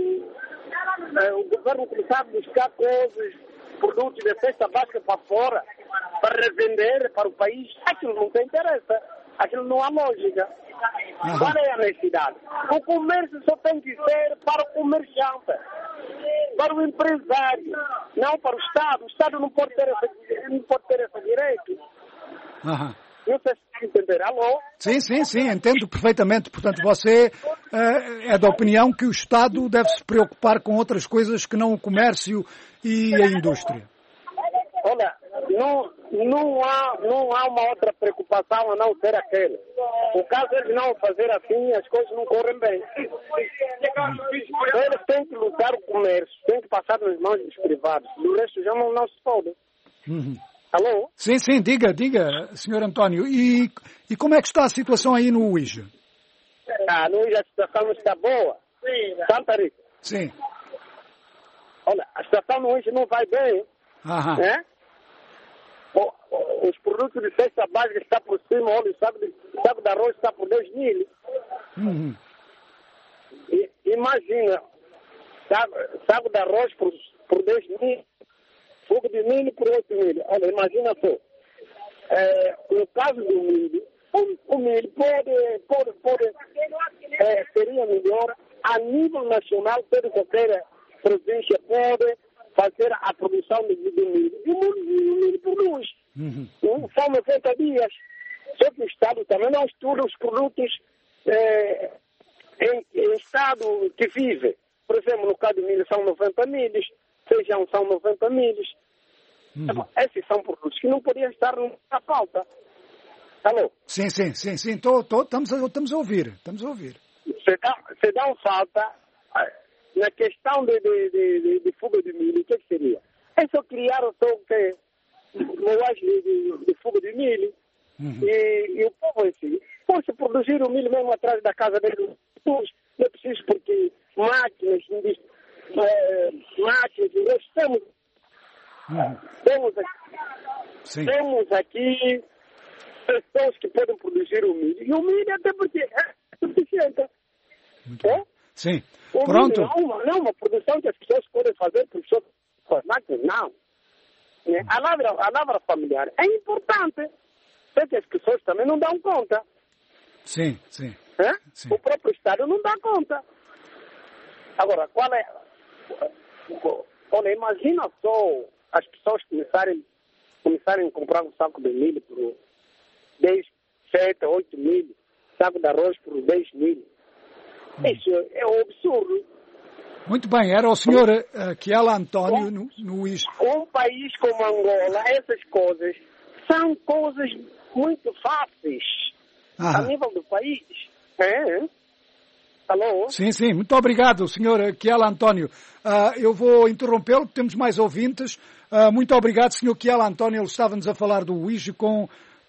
é, o governo começar a buscar coisas, produtos de cesta básica para fora, para revender para o país, aquilo não tem interesse, aquilo não há lógica. Uhum. Qual é a necessidade? O comércio só tem que ser para o comerciante, para o empresário, não para o Estado. O Estado não pode ter esse, não pode ter esse direito. Uhum. Não sei se entender. Alô? Sim, sim, sim, entendo perfeitamente. Portanto, você uh, é da opinião que o Estado deve se preocupar com outras coisas que não o comércio e a indústria. Olha, não, não, há, não há uma outra preocupação a não ser aquela. O caso é de não fazer assim, as coisas não correm bem. Eles têm que lutar o comércio, têm que passar nas mãos dos privados. Do resto já não, não se pode. Uhum. Alô? Sim, sim, diga, diga, senhor António. E, e como é que está a situação aí no U I J? Ah, no U I J a situação não está boa. Santa Rita. Sim. Olha, a situação no U I J não vai bem. Aham. Né? O, o, os produtos de cesta básica estão por cima, olha, o saco de, saco de arroz está por dois mil. Uhum. E, imagina, saco, saco de arroz por, por dois mil. Fogo de milho por oito mil. Olha, imagina só. É, no caso do milho, o, o milho pode, pode, pode é, seria melhor a nível nacional, toda qualquer província pode fazer a produção do, do milho. E o milho, o milho produz. Uhum. São noventa dias. Só que o Estado também não estuda os produtos é, em, em estado que vive. Por exemplo, no caso do milho são noventa milhos. Feijão são noventa milhos. Uhum. Esses são produtos que não podiam estar na pauta. Alô? Sim, sim, sim, sim. Tô, tô, estamos, a, estamos a ouvir. Estamos a ouvir. Se dá, se dá um falta na questão de, de, de, de, de fuga de milho, o que, que seria? É só criar o só que moagem de, de, de fuga de milho. Uhum. E, e o povo em si pode produzir o milho mesmo atrás da casa dele. Não é preciso porque máquinas, é, máquinas, nós temos, uhum. temos, aqui, temos aqui pessoas que podem produzir o milho. E o milho até porque é suficiente. É? Sim. O Pronto. Milho não, não é uma produção que as pessoas podem fazer por suas máquinas, não. É? A lavra, a lavra familiar é importante. Só que as pessoas também não dão conta. Sim, sim. É? sim. O próprio Estado não dá conta. Agora, qual é... Olha, imagina só as pessoas começarem, começarem a comprar um saco de milho por dez, sete, oito mil, saco de arroz por dez mil. Hum. Isso é um absurdo. Muito bem, era o senhor uh, Kiala António um, no, no U I S. Um país como Angola, essas coisas são coisas muito fáceis ah. a nível do país. É? Alô? Sim, sim. Muito obrigado, senhor Kiala António. Uh, eu vou interrompê-lo, temos mais ouvintes. Uh, muito obrigado, senhor Kiala António. Ele estava-nos a falar do U I J com,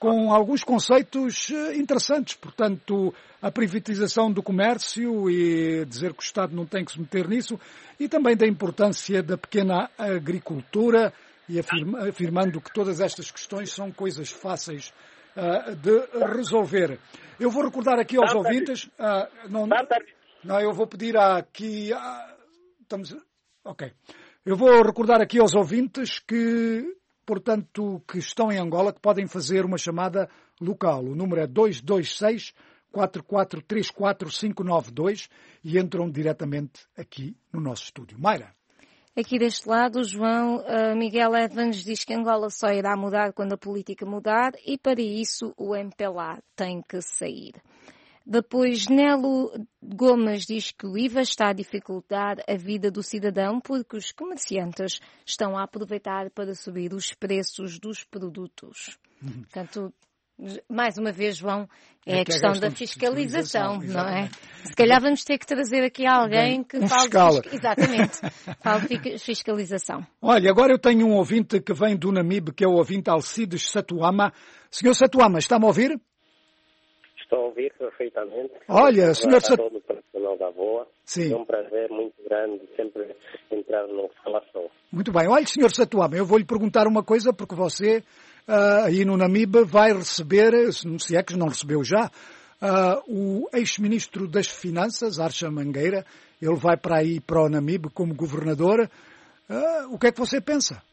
com alguns conceitos interessantes. Portanto, a privatização do comércio e dizer que o Estado não tem que se meter nisso, e também da importância da pequena agricultura, e afirma, afirmando que todas estas questões são coisas fáceis uh, de resolver. Eu vou recordar aqui aos ouvintes... Uh, não, não, eu vou pedir aqui... Uh, estamos, ok. Eu vou recordar aqui aos ouvintes que, portanto, que estão em Angola, que podem fazer uma chamada local. O número é dois dois seis, quatro quatro três quatro, cinco nove dois e entram diretamente aqui no nosso estúdio. Mayra. Aqui deste lado, João uh, Miguel Evans diz que Angola só irá mudar quando a política mudar e para isso o M P L A tem que sair. Depois, Nelo Gomes diz que o I V A está a dificultar a vida do cidadão porque os comerciantes estão a aproveitar para subir os preços dos produtos. Uhum. Portanto, mais uma vez, João, é, é a questão da fiscalização, fiscalização não é? Se calhar vamos ter que trazer aqui alguém que um fale de fisca... Exatamente, fale de fiscalização. Olha, agora eu tenho um ouvinte que vem do Namibe, que é o ouvinte Alcides Satuama. Senhor Satuama, está-me a ouvir? Estou a ouvir perfeitamente. Olha, senhor Satuama. Todo o profissional da boa. Sim. É um prazer muito grande sempre entrar no Falação. Muito bem. Olha, senhor Satuama, eu vou-lhe perguntar uma coisa, porque você... Uh, aí no Namibe vai receber, se é que não recebeu já, uh, o ex-ministro das Finanças, Archa Mangueira. Ele vai para aí, para o Namibe, como governador. Uh, o que é que você pensa?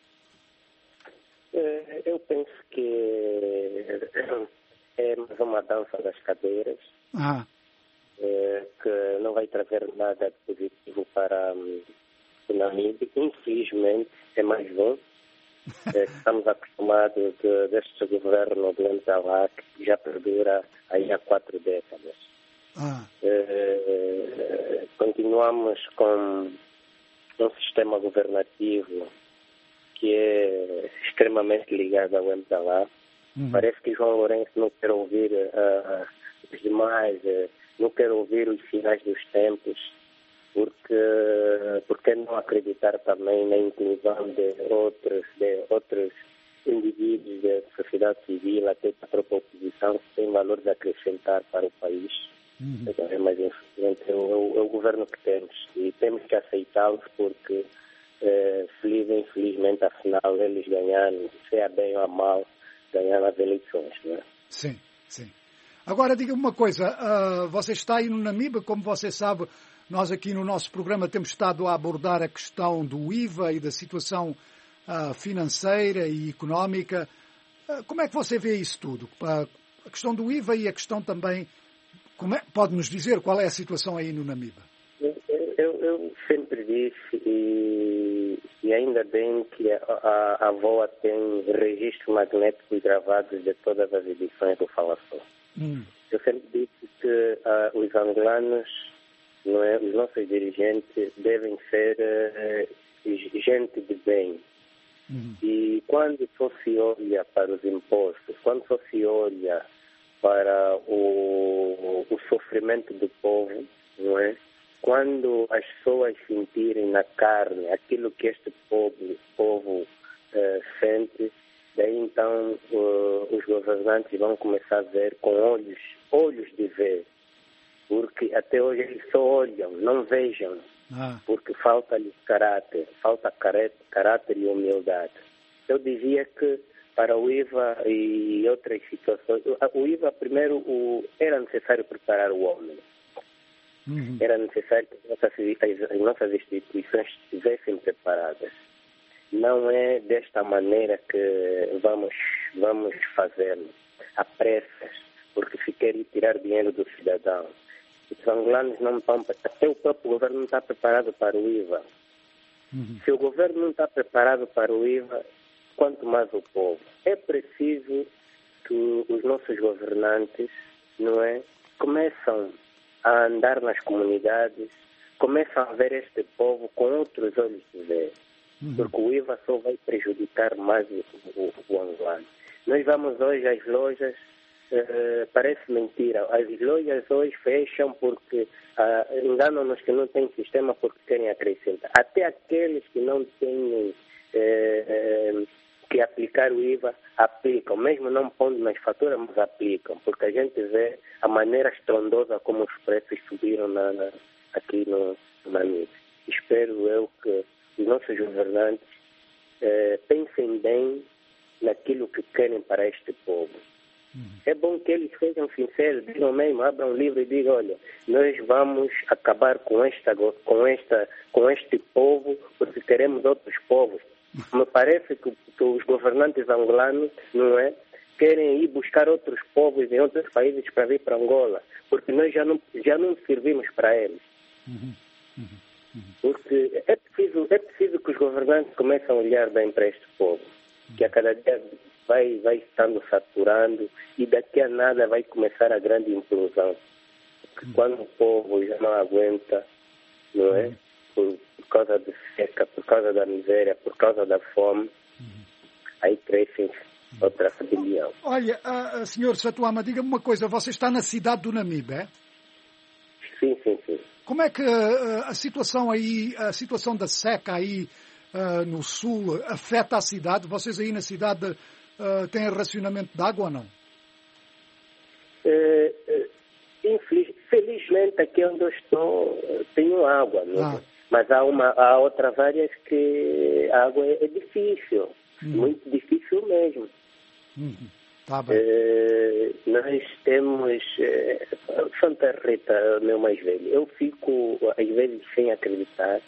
Uh, eu penso que é mais uma dança das cadeiras, ah. uh, que não vai trazer nada de positivo para um, o Namibe. Infelizmente, é mais um. Estamos acostumados de, deste governo do M P L A que já perdura aí há quatro décadas. Ah. Eh, continuamos com um sistema governativo que é extremamente ligado ao M P L A. Uhum. Parece que João Lourenço não quer ouvir uh, os demais, uh, não quer ouvir os sinais dos tempos. Porque, porque não acreditar também na inclusão de outros, de outros indivíduos da sociedade civil, até para a própria oposição, que tem valores a acrescentar para o país. Uhum. Então, mas infelizmente é o, é o governo que temos e temos que aceitá-los porque, eh, feliz ou infelizmente, afinal, eles ganharam, seja bem ou mal, ganharam as eleições. Não é? Sim, sim. Agora, diga-me uma coisa, uh, você está aí no Namibe, como você sabe... Nós aqui no nosso programa temos estado a abordar a questão do I V A e da situação uh, financeira e económica. Uh, como é que você vê isso tudo? Uh, a questão do I V A e a questão também... Como é, pode-nos dizer qual é a situação aí no Namibe? Eu, eu, eu sempre disse, e, e ainda bem que a, a, a VOA tem registros magnéticos gravados de todas as edições do Falação. Hum. Eu sempre disse que uh, os angolanos... Não é? Os nossos dirigentes devem ser uh, gente de bem. Uhum. E quando só se olha para os impostos, quando só se olha para o, o sofrimento do povo, não é? Quando as pessoas sentirem na carne aquilo que este povo, povo uh, sente, daí então uh, os governantes vão começar a ver com olhos, olhos de ver. Porque até hoje eles só olham, não vejam, ah. porque falta-lhes caráter, falta caráter e humildade. Eu dizia que para o I V A e outras situações, o I V A primeiro o, era necessário preparar o homem. Uhum. Era necessário que as, as nossas instituições estivessem preparadas. Não é desta maneira que vamos, vamos fazê-lo, a pressas, porque se quer tirar dinheiro do cidadão. Os angolanos não estão, até o próprio governo não está preparado para o I V A. Uhum. Se o governo não está preparado para o I V A, quanto mais o povo. É preciso que os nossos governantes, não é, começam a andar nas comunidades, começam a ver este povo com outros olhos de ver. Uhum. Porque o I V A só vai prejudicar mais o, o, o angolano. Nós vamos hoje às lojas. Uh, parece mentira. As lojas hoje fecham porque uh, enganam-nos que não têm sistema porque querem acrescentar. Até aqueles que não têm uh, uh, que aplicar o I V A, aplicam, mesmo não pondo nas faturas, mas aplicam, porque a gente vê a maneira estrondosa como os preços subiram na, na, aqui no, na mídia. Espero eu que os nossos governantes eh, pensem bem naquilo que querem para este povo. Uhum. É bom que eles sejam sinceros, digam mesmo, abram um livro e digam, olha, nós vamos acabar com, esta, com, esta, com este povo porque queremos outros povos. Me parece que, que os governantes angolanos, não é, querem ir buscar outros povos em outros países para vir para Angola, porque nós já não, já não servimos para eles. Uhum. Uhum. Uhum. Porque é preciso, é preciso que os governantes comecem a olhar bem para este povo, que a cada dia vai, vai estando saturando e daqui a nada vai começar a grande implosão. Porque quando o povo já não aguenta, não é? Por, por causa de seca, por causa da miséria, por causa da fome, aí cresce outra rebelião. Olha, uh, senhor Satuama, diga-me uma coisa, você está na cidade do Namibe, é? Sim, sim, sim. Como é que uh, a situação aí, a situação da seca aí uh, no sul afeta a cidade? Vocês aí na cidade uh, têm racionamento de água ou não? É, é, infeliz, felizmente aqui onde eu estou tenho água, não? Ah. Mas há, uma, há outras áreas que a água é, é difícil, hum. muito difícil mesmo. Hum. Tá bem. É, nós temos é, Santa Rita, meu mais velho. Eu fico às vezes sem acreditar.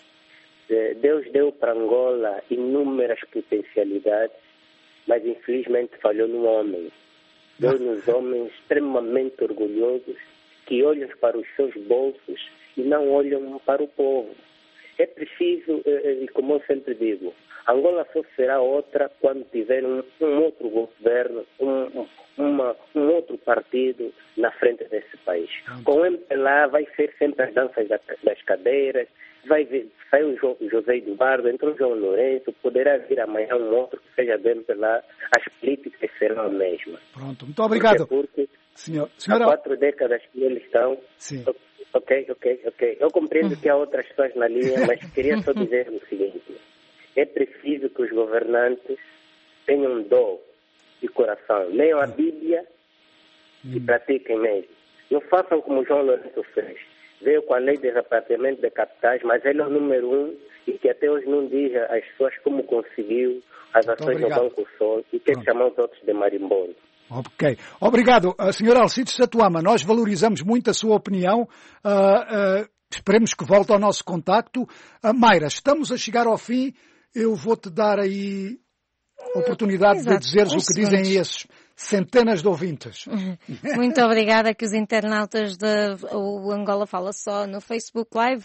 É, Deus deu para Angola inúmeras potencialidades, mas infelizmente falhou no homem. Deu nos homens extremamente orgulhosos que olham para os seus bolsos e não olham para o povo. É preciso, e como eu sempre digo, Angola só será outra quando tiver um, um outro governo, um, uma, um outro partido na frente desse país. Com o M P L A vai ser sempre as danças das cadeiras, vai vir, sai o jo, José Eduardo, entrou o João Lourenço, poderá vir amanhã um outro que seja do M P L A, as políticas serão as mesmas. Pronto, muito obrigado. Porque, porque Senhor, senhora... há quatro décadas que eles estão... Sim. Ok, ok, ok. Eu compreendo que há outras pessoas na linha, mas queria só dizer o seguinte. É preciso que os governantes tenham dó de coração. Leiam a Bíblia hum. e pratiquem mesmo. Não façam como João Lourenço fez. Veio com a lei de repatriamento de capitais, mas ele é o número um e que até hoje não diz às pessoas como conseguiu as ações no Banco Sol e que chamam os outros de marimbondo. Ok. Obrigado, senhor Alcides Satuama. Nós valorizamos muito a sua opinião. Uh, uh, esperemos que volte ao nosso contacto. Uh, Mayra, estamos a chegar ao fim. Eu vou-te dar aí a oportunidade Exato. de dizeres Os o que segundos. dizem esses centenas de ouvintes. Muito obrigada que os internautas da Angola Fala Só no Facebook Live.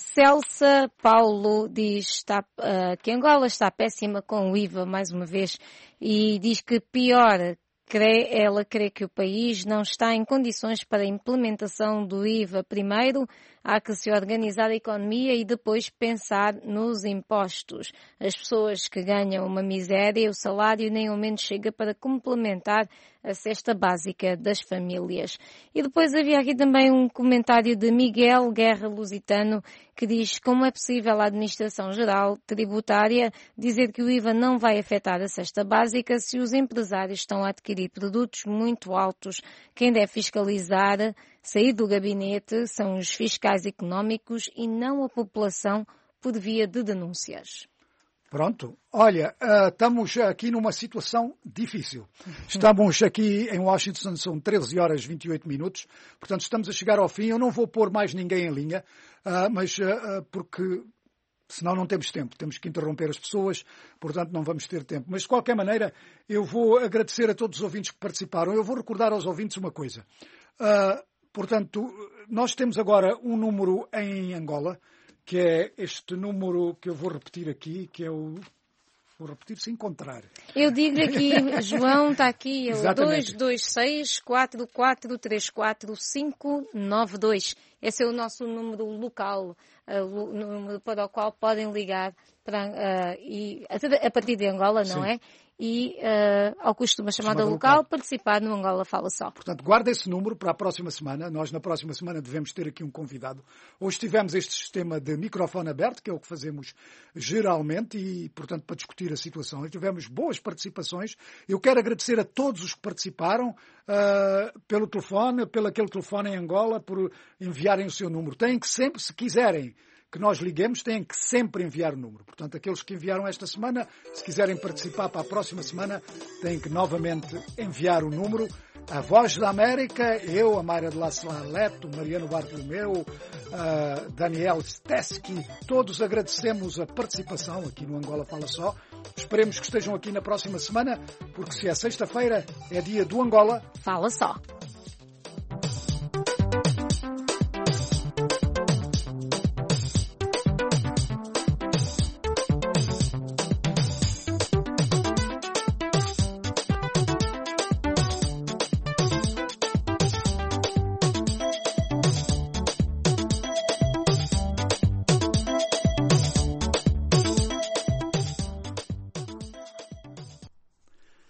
Celsa Paulo diz está, uh, que Angola está péssima com o I V A mais uma vez e diz que pior... Ela crê que o país não está em condições para a implementação do I V A. Primeiro, há que se organizar a economia e depois pensar nos impostos. As pessoas que ganham uma miséria, o salário nem ao menos chega para complementar a cesta básica das famílias. E depois havia aqui também um comentário de Miguel Guerra Lusitano que diz como é possível a Administração Geral Tributária dizer que o I V A não vai afetar a cesta básica se os empresários estão a adquirir produtos muito altos. Quem deve fiscalizar, sair do gabinete, são os fiscais económicos e não a população por via de denúncias. Pronto. Olha, uh, estamos aqui numa situação difícil. Estamos aqui em Washington, são treze horas e vinte e oito minutos, portanto estamos a chegar ao fim. Eu não vou pôr mais ninguém em linha, uh, mas uh, porque senão não temos tempo. Temos que interromper as pessoas, portanto não vamos ter tempo. Mas de qualquer maneira, eu vou agradecer a todos os ouvintes que participaram. Eu vou recordar aos ouvintes uma coisa. Uh, portanto, nós temos agora um número em Angola, que é este número que eu vou repetir aqui, que é o... Vou repetir se encontrar. Eu digo-lhe aqui, João, está aqui, é o dois dois seis, quatro quatro três quatro, cinco nove dois. Esse é o nosso número local, uh, o número para o qual podem ligar para, uh, e, a, a partir de Angola, não Sim. é? E, uh, ao custo de uma chamada, chamada local, local, participar no Angola Fala Só. Portanto, guarda esse número para a próxima semana. Nós, na próxima semana, devemos ter aqui um convidado. Hoje tivemos este sistema de microfone aberto, que é o que fazemos geralmente, e, portanto, para discutir a situação. E tivemos boas participações. Eu quero agradecer a todos os que participaram uh, pelo telefone, pelo aquele telefone em Angola, por enviarem o seu número. Têm que sempre, se quiserem que nós liguemos, têm que sempre enviar o número. Portanto, aqueles que enviaram esta semana, se quiserem participar para a próxima semana, têm que novamente enviar o número. A Voz da América, eu, a Mayra de La Salete, o Mariano Bartolomeu, uh, Daniel Steski, todos agradecemos a participação aqui no Angola Fala Só. Esperemos que estejam aqui na próxima semana, porque se é sexta-feira, é dia do Angola Fala Só.